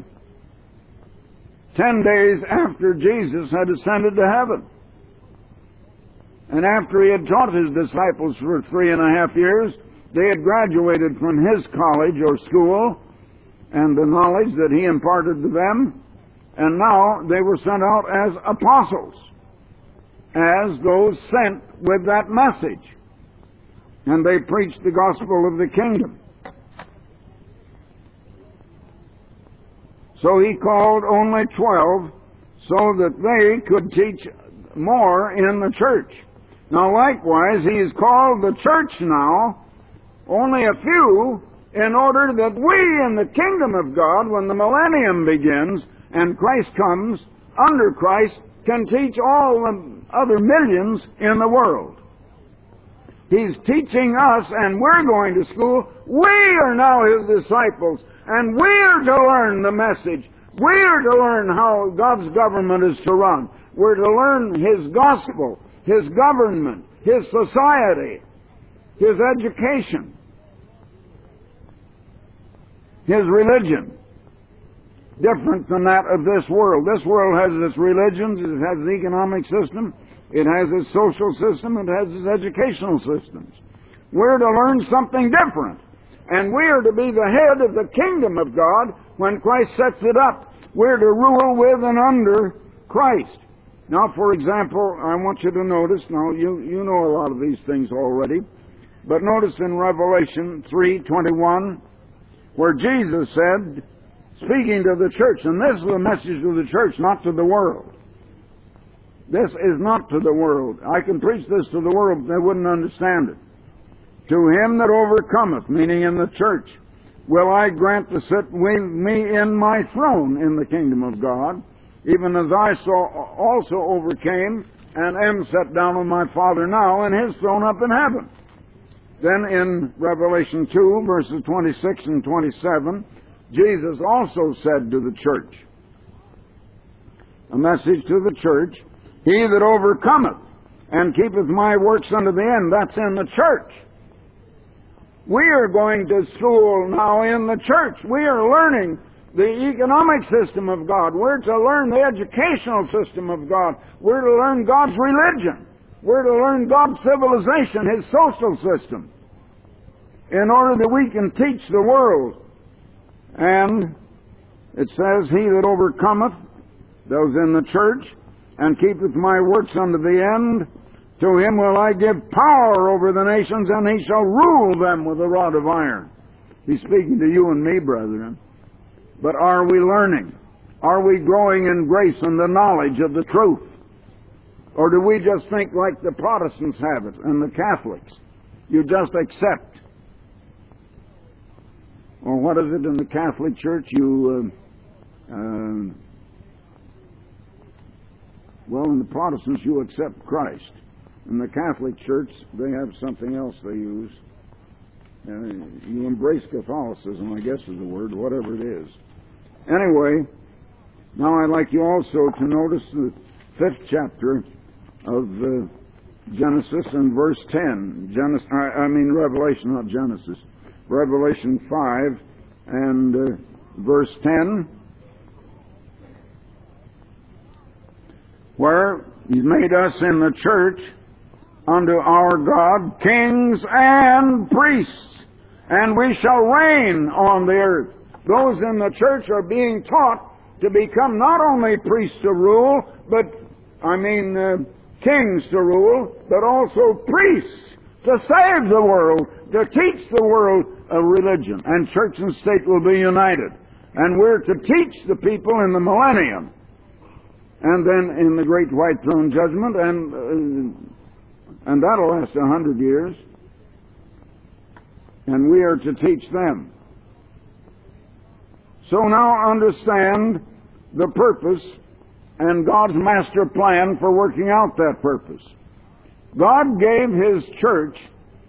10 days after Jesus had ascended to heaven. And after he had taught his disciples for 3.5 years, they had graduated from his college or school and the knowledge that he imparted to them, and now they were sent out as apostles, as those sent with that message. And they preached the gospel of the kingdom. So he called only 12 so that they could teach more in the church. Now likewise, he has called the church now only a few in order that we in the kingdom of God, when the millennium begins and Christ comes, under Christ, can teach all the other millions in the world. He's teaching us, and we're going to school. We are now His disciples, and we are to learn the message. We are to learn how God's government is to run. We're to learn His gospel, His government, His society, His education, His religion. Different than that of this world. This world has its religions, it has its economic system, it has its social system, it has its educational systems. We're to learn something different. And we are to be the head of the kingdom of God when Christ sets it up. We're to rule with and under Christ. Now, for example, I want you to notice, now you know a lot of these things already, but notice in Revelation 3:21, where Jesus said, speaking to the church, and this is a message to the church, not to the world. This is not to the world. I can preach this to the world, they wouldn't understand it. To him that overcometh, meaning in the church, will I grant to sit with me in my throne in the kingdom of God, even as I also overcame and am set down with my Father now in His throne up in heaven. Then in Revelation 2, verses 26 and 27, Jesus also said to the church, a message to the church, he that overcometh and keepeth my works unto the end, that's in the church. We are going to school now in the church. We are learning the economic system of God. We're to learn the educational system of God. We're to learn God's religion. We're to learn God's civilization, His social system, in order that we can teach the world. And it says, he that overcometh, those in the church, and keepeth my works unto the end, to him will I give power over the nations, and he shall rule them with a rod of iron. He's speaking to you and me, brethren. But are we learning? Are we growing in grace and the knowledge of the truth? Or do we just think like the Protestants have it and the Catholics? You just accept. Or what is it in the Catholic Church? Well, in the Protestants, you accept Christ. In the Catholic Church, they have something else they use. You embrace Catholicism, I guess is the word, whatever it is. Anyway, now I'd like you also to notice the 5th chapter of Genesis and verse 10. Revelation, not Genesis. Revelation 5 and verse 10, where He's made us in the church unto our God kings and priests, and we shall reign on the earth. Those in the church are being taught to become not only priests to rule, kings to rule, but also priests to save the world, to teach the world a religion. And church and state will be united. And we're to teach the people in the millennium, and then in the great white throne judgment, and that'll last 100 years. And we are to teach them. So now understand the purpose and God's master plan for working out that purpose. God gave His church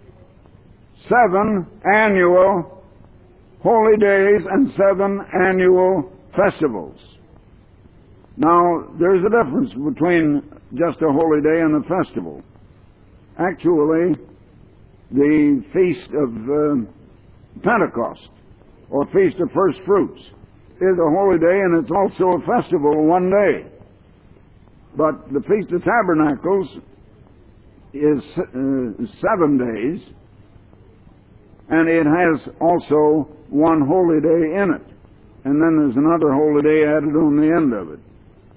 7 annual holy days and 7 annual festivals. Now, there's a difference between just a holy day and a festival. Actually, the Feast of Pentecost, or Feast of First Fruits, is a holy day, and it's also a festival one day. But the Feast of Tabernacles is 7 days, and it has also one holy day in it. And then there's another holy day added on the end of it.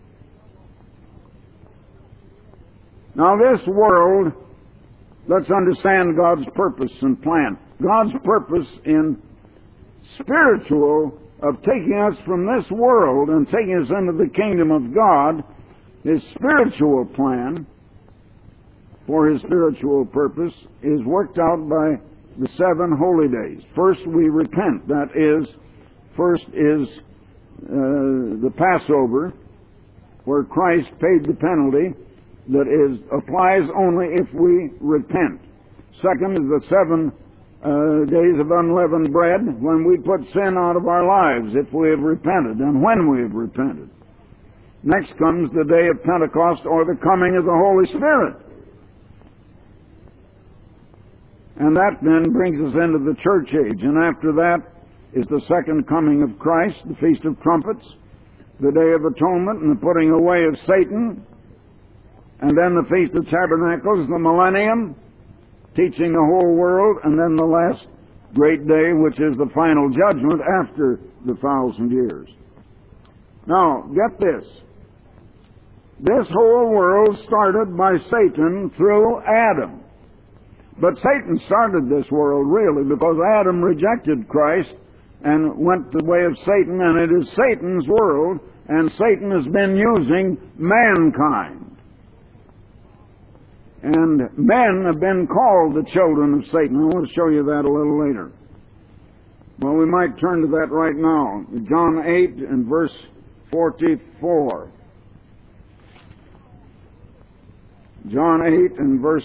Now this world, let's understand God's purpose and plan. God's purpose in spiritual, of taking us from this world and taking us into the kingdom of God, His spiritual plan for His spiritual purpose is worked out by the 7 holy days. First we repent. That is, first is the Passover, where Christ paid the penalty that applies only if we repent. Second is the 7 days of unleavened bread, when we put sin out of our lives, if we have repented, and when we have repented. Next comes the day of Pentecost, or the coming of the Holy Spirit. And that then brings us into the church age. And after that is the second coming of Christ, the Feast of Trumpets, the Day of Atonement, and the putting away of Satan. And then the Feast of Tabernacles, the millennium, teaching the whole world. And then the last great day, which is the final judgment after the 1,000 years. Now, get this. This whole world started by Satan through Adam. But Satan started this world, really, because Adam rejected Christ and went the way of Satan, and it is Satan's world, and Satan has been using mankind. And men have been called the children of Satan. I want to show you that a little later. Well, we might turn to that right now. John 8 and verse 44. John 8 and verse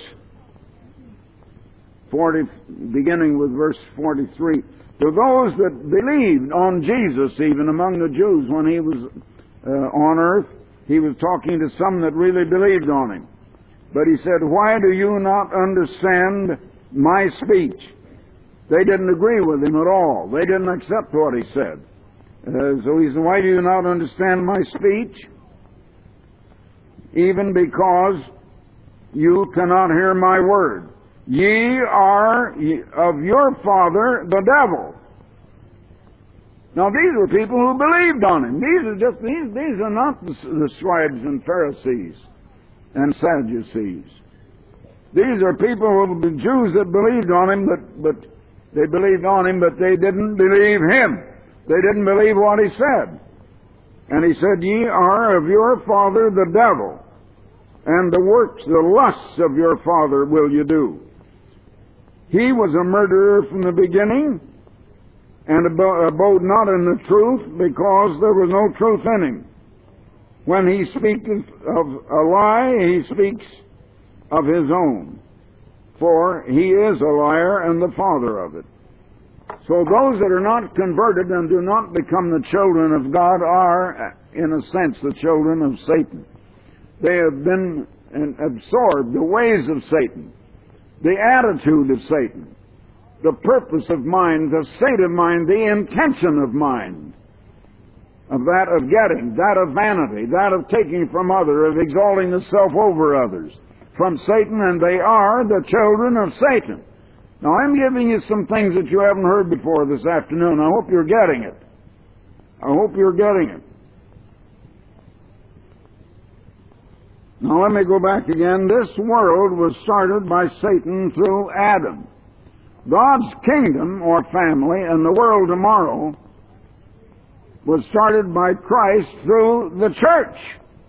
40, beginning with verse 43. To those that believed on Jesus, even among the Jews, when He was on earth, He was talking to some that really believed on Him. But He said, why do you not understand my speech? They didn't agree with Him at all. They didn't accept what He said. So He said, why do you not understand my speech? Even because you cannot hear my word. Ye are of your father the devil. Now these were people who believed on Him. These are not the scribes and Pharisees and Sadducees. These are people, the Jews that believed on Him, but they believed on Him, but they didn't believe Him. They didn't believe what He said. And He said, ye are of your father the devil, and the works, the lusts of your father will you do. He was a murderer from the beginning, and abode not in the truth, because there was no truth in him. When he speaks of a lie, he speaks of his own, for he is a liar and the father of it. So those that are not converted and do not become the children of God are, in a sense, the children of Satan. They have been absorbed the ways of Satan, the attitude of Satan, the purpose of mind, the state of mind, the intention of mind, of that of getting, that of vanity, that of taking from others, of exalting the self over others, from Satan, and they are the children of Satan. Now, I'm giving you some things that you haven't heard before this afternoon. I hope you're getting it. I hope you're getting it. Now, let me go back again. This world was started by Satan through Adam. God's kingdom, or family, and the world tomorrow was started by Christ through the church.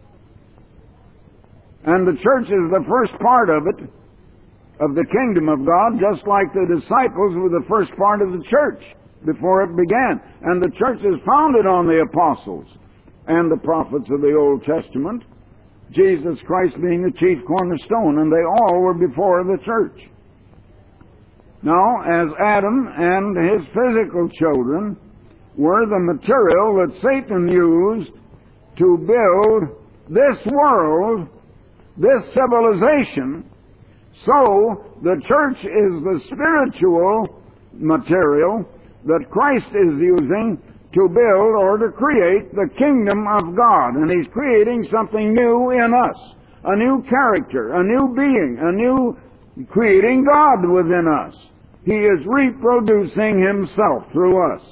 And the church is the first part of it, of the kingdom of God, just like the disciples were the first part of the church before it began. And the church is founded on the apostles and the prophets of the Old Testament, Jesus Christ being the chief cornerstone, and they all were before the church. Now, as Adam and his physical children were the material that Satan used to build this world, this civilization, so the church is the spiritual material that Christ is using to build or to create the kingdom of God. And He's creating something new in us, a new character, a new being, creating God within us. He is reproducing Himself through us.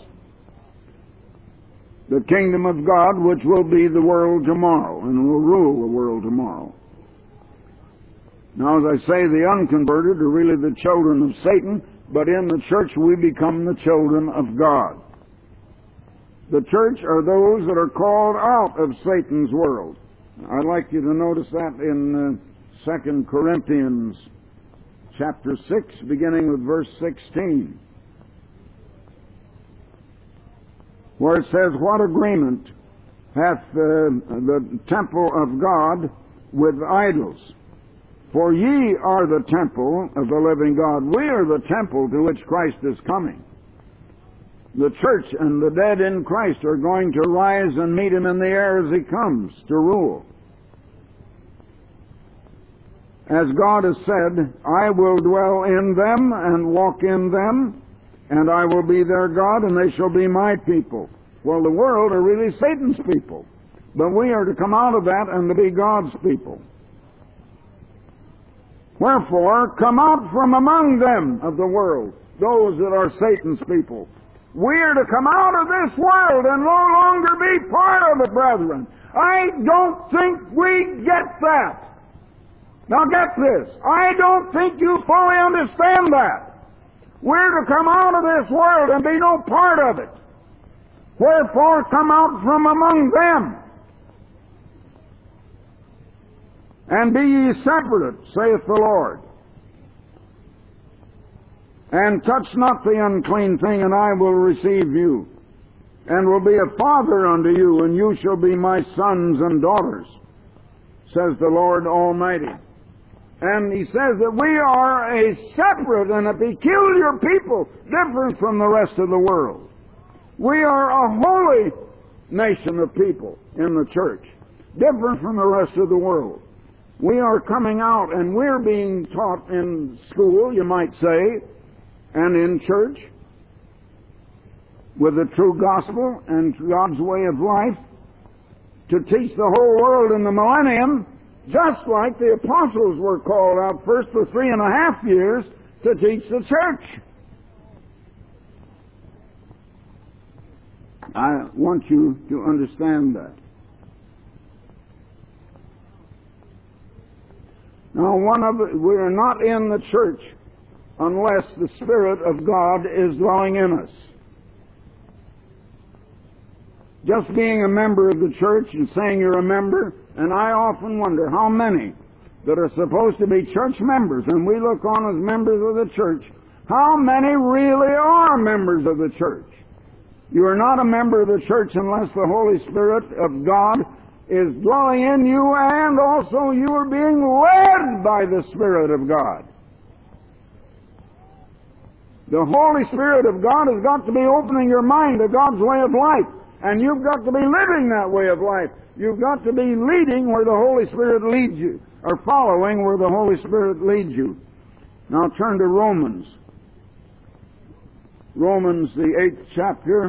The kingdom of God, which will be the world tomorrow and will rule the world tomorrow. Now, as I say, the unconverted are really the children of Satan, but in the church we become the children of God. The church are those that are called out of Satan's world. I'd like you to notice that in 2 Corinthians chapter 6, beginning with verse 16, where it says, "What agreement hath the temple of God with idols? For ye are the temple of the living God." We are the temple to which Christ is coming. The church and the dead in Christ are going to rise and meet Him in the air as He comes to rule. As God has said, "I will dwell in them and walk in them, and I will be their God, and they shall be my people." Well, the world are really Satan's people, but we are to come out of that and to be God's people. "Wherefore, come out from among them," of the world, those that are Satan's people. We are to come out of this world and no longer be part of it, brethren. I don't think we get that. Now get this. I don't think you fully understand that. We're to come out of this world and be no part of it. "Wherefore, come out from among them, and be ye separate, saith the Lord. And touch not the unclean thing, and I will receive you, and will be a father unto you, and you shall be my sons and daughters, says the Lord Almighty." And He says that we are a separate and a peculiar people, different from the rest of the world. We are a holy nation of people in the church, different from the rest of the world. We are coming out, and we're being taught in school, you might say, and in church, with the true gospel and God's way of life, to teach the whole world in the millennium, just like the apostles were called out first for 3.5 years to teach the church. I want you to understand that. Now, we are not in the church unless the Spirit of God is dwelling in us. Just being a member of the church and saying you're a member, and I often wonder how many that are supposed to be church members, and we look on as members of the church, how many really are members of the church? You are not a member of the church unless the Holy Spirit of God is dwelling in you, and also you are being led by the Spirit of God. The Holy Spirit of God has got to be opening your mind to God's way of life. And you've got to be living that way of life. You've got to be leading where the Holy Spirit leads you, or following where the Holy Spirit leads you. Now turn to Romans. Romans, the 8th chapter,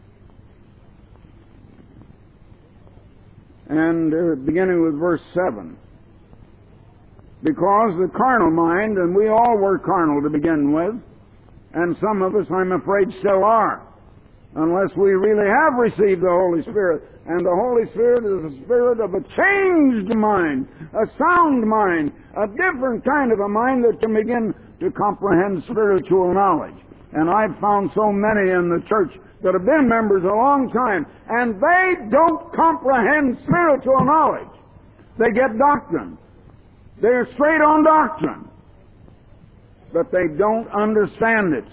and beginning with verse 7. Because the carnal mind, and we all were carnal to begin with, and some of us, I'm afraid, still are, unless we really have received the Holy Spirit. And the Holy Spirit is a spirit of a changed mind, a sound mind, a different kind of a mind that can begin to comprehend spiritual knowledge. And I've found so many in the church that have been members a long time, and they don't comprehend spiritual knowledge. They get doctrine. They're straight on doctrine, but they don't understand it.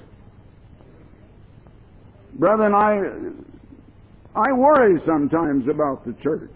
Brethren, I worry sometimes about the church.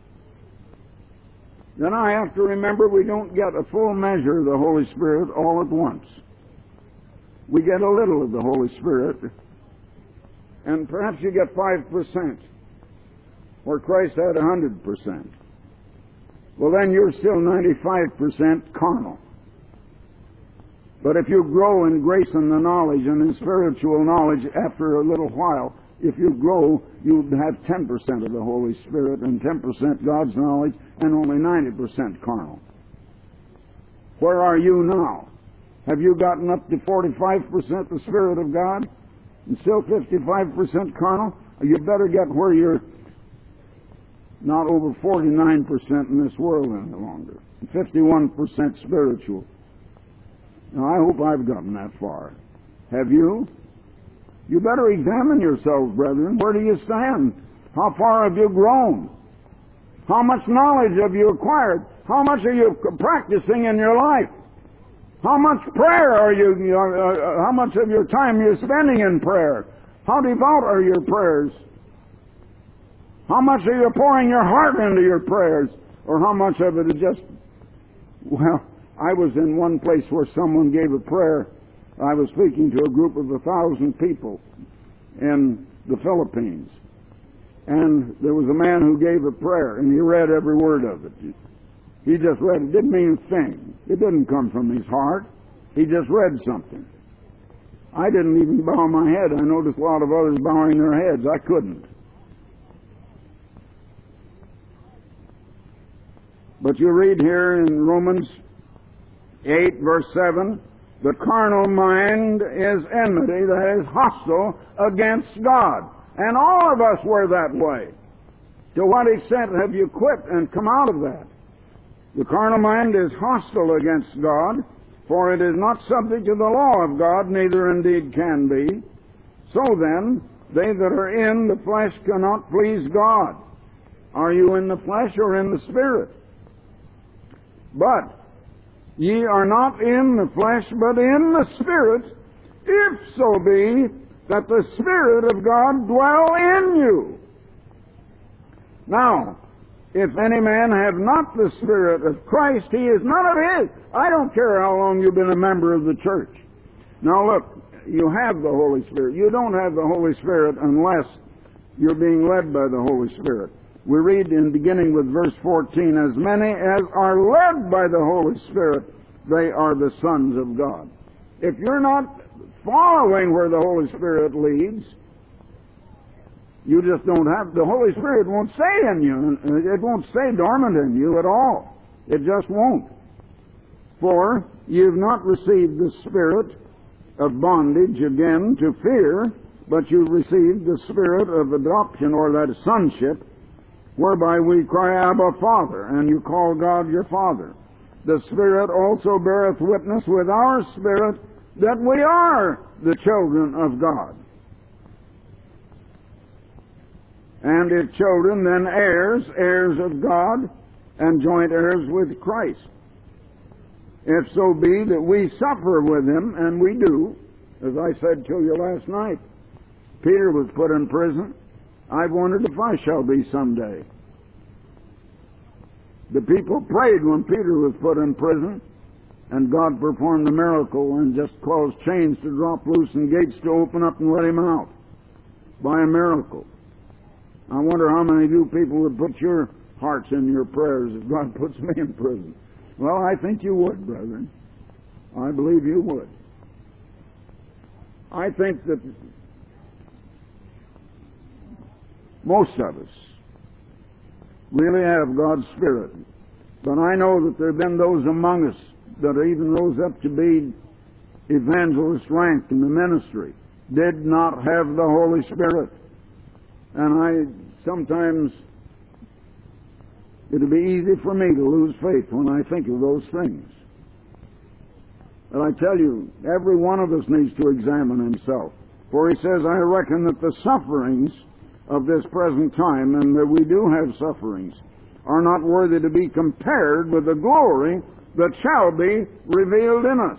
Then I have to remember we don't get a full measure of the Holy Spirit all at once. We get a little of the Holy Spirit, and perhaps you get 5%, where Christ had 100%. Well, then you're still 95% carnal. But if you grow in grace and the knowledge and in spiritual knowledge after a little while, if you grow, you'll have 10% of the Holy Spirit and 10% God's knowledge and only 90% carnal. Where are you now? Have you gotten up to 45% the Spirit of God and still 55% carnal? You better get where you're not over 49% in this world any longer. 51% spiritual. Now, I hope I've gotten that far. Have you? You better examine yourselves, brethren. Where do you stand? How far have you grown? How much knowledge have you acquired? How much are you practicing in your life? How much prayer are you, how much of your time you're spending in prayer? How devout are your prayers? How much are you pouring your heart into your prayers? Or how much of it is just, well, I was in one place where someone gave a prayer. I was speaking to a group of 1,000 people in the Philippines. And there was a man who gave a prayer, and he read every word of it. He just read it. It didn't mean a thing. It didn't come from his heart. He just read something. I didn't even bow my head. I noticed a lot of others bowing their heads. I couldn't. But you read here in Romans 8, verse 7, the carnal mind is enmity, that is hostile against God. And all of us were that way. To what extent have you quit and come out of that? The carnal mind is hostile against God, for it is not subject to the law of God, neither indeed can be. So then, they that are in the flesh cannot please God. Are you in the flesh or in the Spirit? But ye are not in the flesh, but in the Spirit, if so be that the Spirit of God dwell in you. Now, if any man have not the Spirit of Christ, he is none of his. I don't care how long you've been a member of the church. Now look, you have the Holy Spirit. You don't have the Holy Spirit unless you're being led by the Holy Spirit. We read in beginning with verse 14, as many as are led by the Holy Spirit, they are the sons of God. If you're not following where the Holy Spirit leads, you just don't have, the Holy Spirit won't stay in you. It won't stay dormant in you at all. It just won't. For you've not received the spirit of bondage again to fear, but you've received the spirit of adoption, or that sonship, whereby we cry, Abba, Father, and you call God your Father. The Spirit also beareth witness with our spirit that we are the children of God. And if children, then heirs, heirs of God, and joint heirs with Christ. If so be that we suffer with him, and we do, as I said to you last night, Peter was put in prison. I've wondered if I shall be someday. The people prayed when Peter was put in prison, and God performed a miracle and just caused chains to drop loose and gates to open up and let him out by a miracle. I wonder how many of you people would put your hearts in your prayers if God puts me in prison. Well, I think you would, brethren. I believe you would. I think that most of us really have God's Spirit. But I know that there have been those among us that even rose up to be evangelist rank in the ministry, did not have the Holy Spirit. And I sometimes, it'll be easy for me to lose faith when I think of those things. But I tell you, every one of us needs to examine himself. For he says, I reckon that the sufferings of this present time, and that we do have sufferings, are not worthy to be compared with the glory that shall be revealed in us.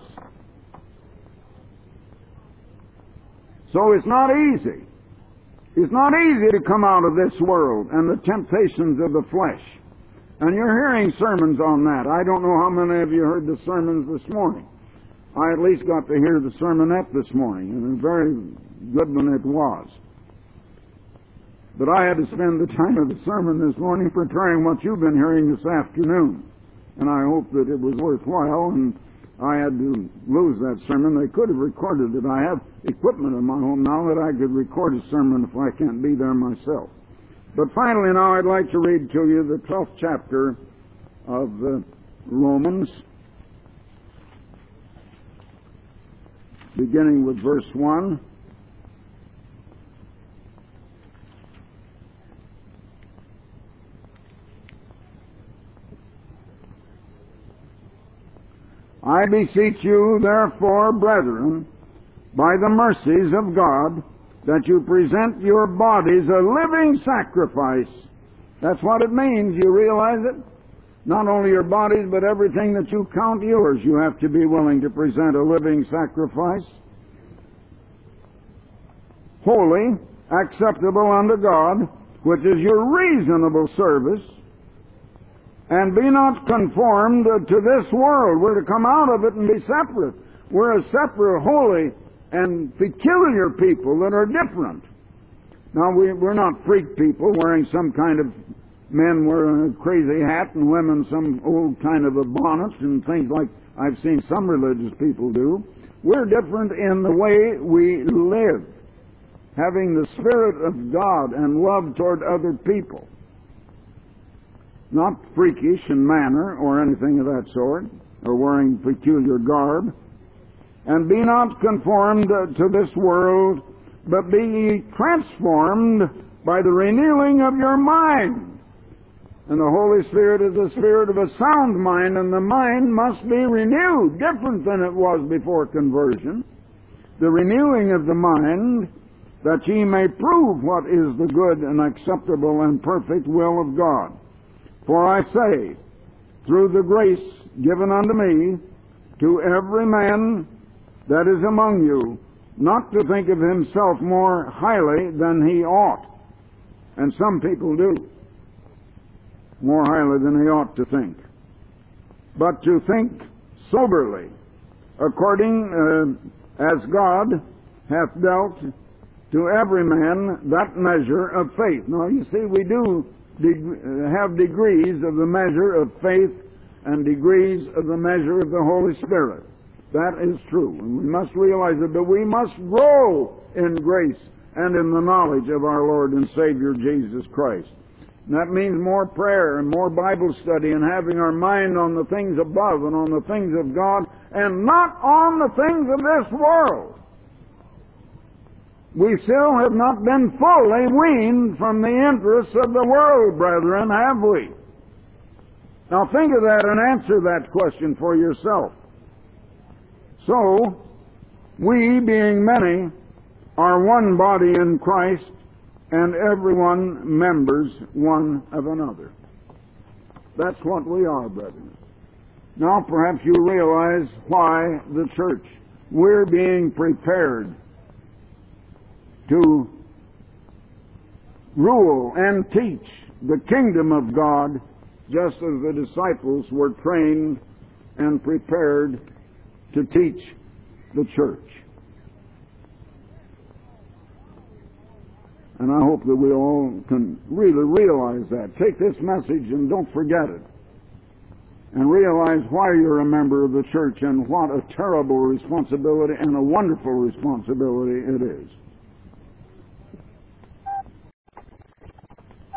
So it's not easy. It's not easy to come out of this world and the temptations of the flesh. And you're hearing sermons on that. I don't know how many of you heard the sermons this morning. I at least got to hear the sermonette this morning, and a very good one it was. But I had to spend the time of the sermon this morning preparing what you've been hearing this afternoon. And I hope that it was worthwhile, and I had to lose that sermon. They could have recorded it. I have equipment in my home now that I could record a sermon if I can't be there myself. But finally now I'd like to read to you the 12th chapter of Romans, beginning with verse 1. I beseech you, therefore, brethren, by the mercies of God, that you present your bodies a living sacrifice. That's what it means. You realize it? Not only your bodies, but everything that you count yours, you have to be willing to present a living sacrifice. Holy, acceptable unto God, which is your reasonable service. And be not conformed to this world. We're to come out of it and be separate. We're a separate, holy, and peculiar people that are different. Now, we're not freak people wearing some kind of, men wearing a crazy hat and women some old kind of a bonnet and things like I've seen some religious people do. We're different in the way we live, having the Spirit of God and love toward other people. Not freakish in manner or anything of that sort, or wearing peculiar garb. And be not conformed to this world, but be ye transformed by the renewing of your mind. And the Holy Spirit is the Spirit of a sound mind, and the mind must be renewed, different than it was before conversion. The renewing of the mind, that ye may prove what is the good and acceptable and perfect will of God. For I say, through the grace given unto me, to every man that is among you, not to think of himself more highly than he ought. And some people do, more highly than he ought to think. But to think soberly, according as God hath dealt to every man that measure of faith. Now you see, we do have degrees of the measure of faith and degrees of the measure of the Holy Spirit. That is true, and we must realize it, but we must grow in grace and in the knowledge of our Lord and Savior Jesus Christ. And that means more prayer and more Bible study and having our mind on the things above and on the things of God and not on the things of this world. We still have not been fully weaned from the interests of the world, brethren, have we? Now think of that and answer that question for yourself. So, we, being many, are one body in Christ, and everyone members one of another. That's what we are, brethren. Now perhaps you realize why the church. We're being prepared to rule and teach the kingdom of God, just as the disciples were trained and prepared to teach the church. And I hope that we all can really realize that. Take this message and don't forget it. And realize why you're a member of the church and what a terrible responsibility and a wonderful responsibility it is.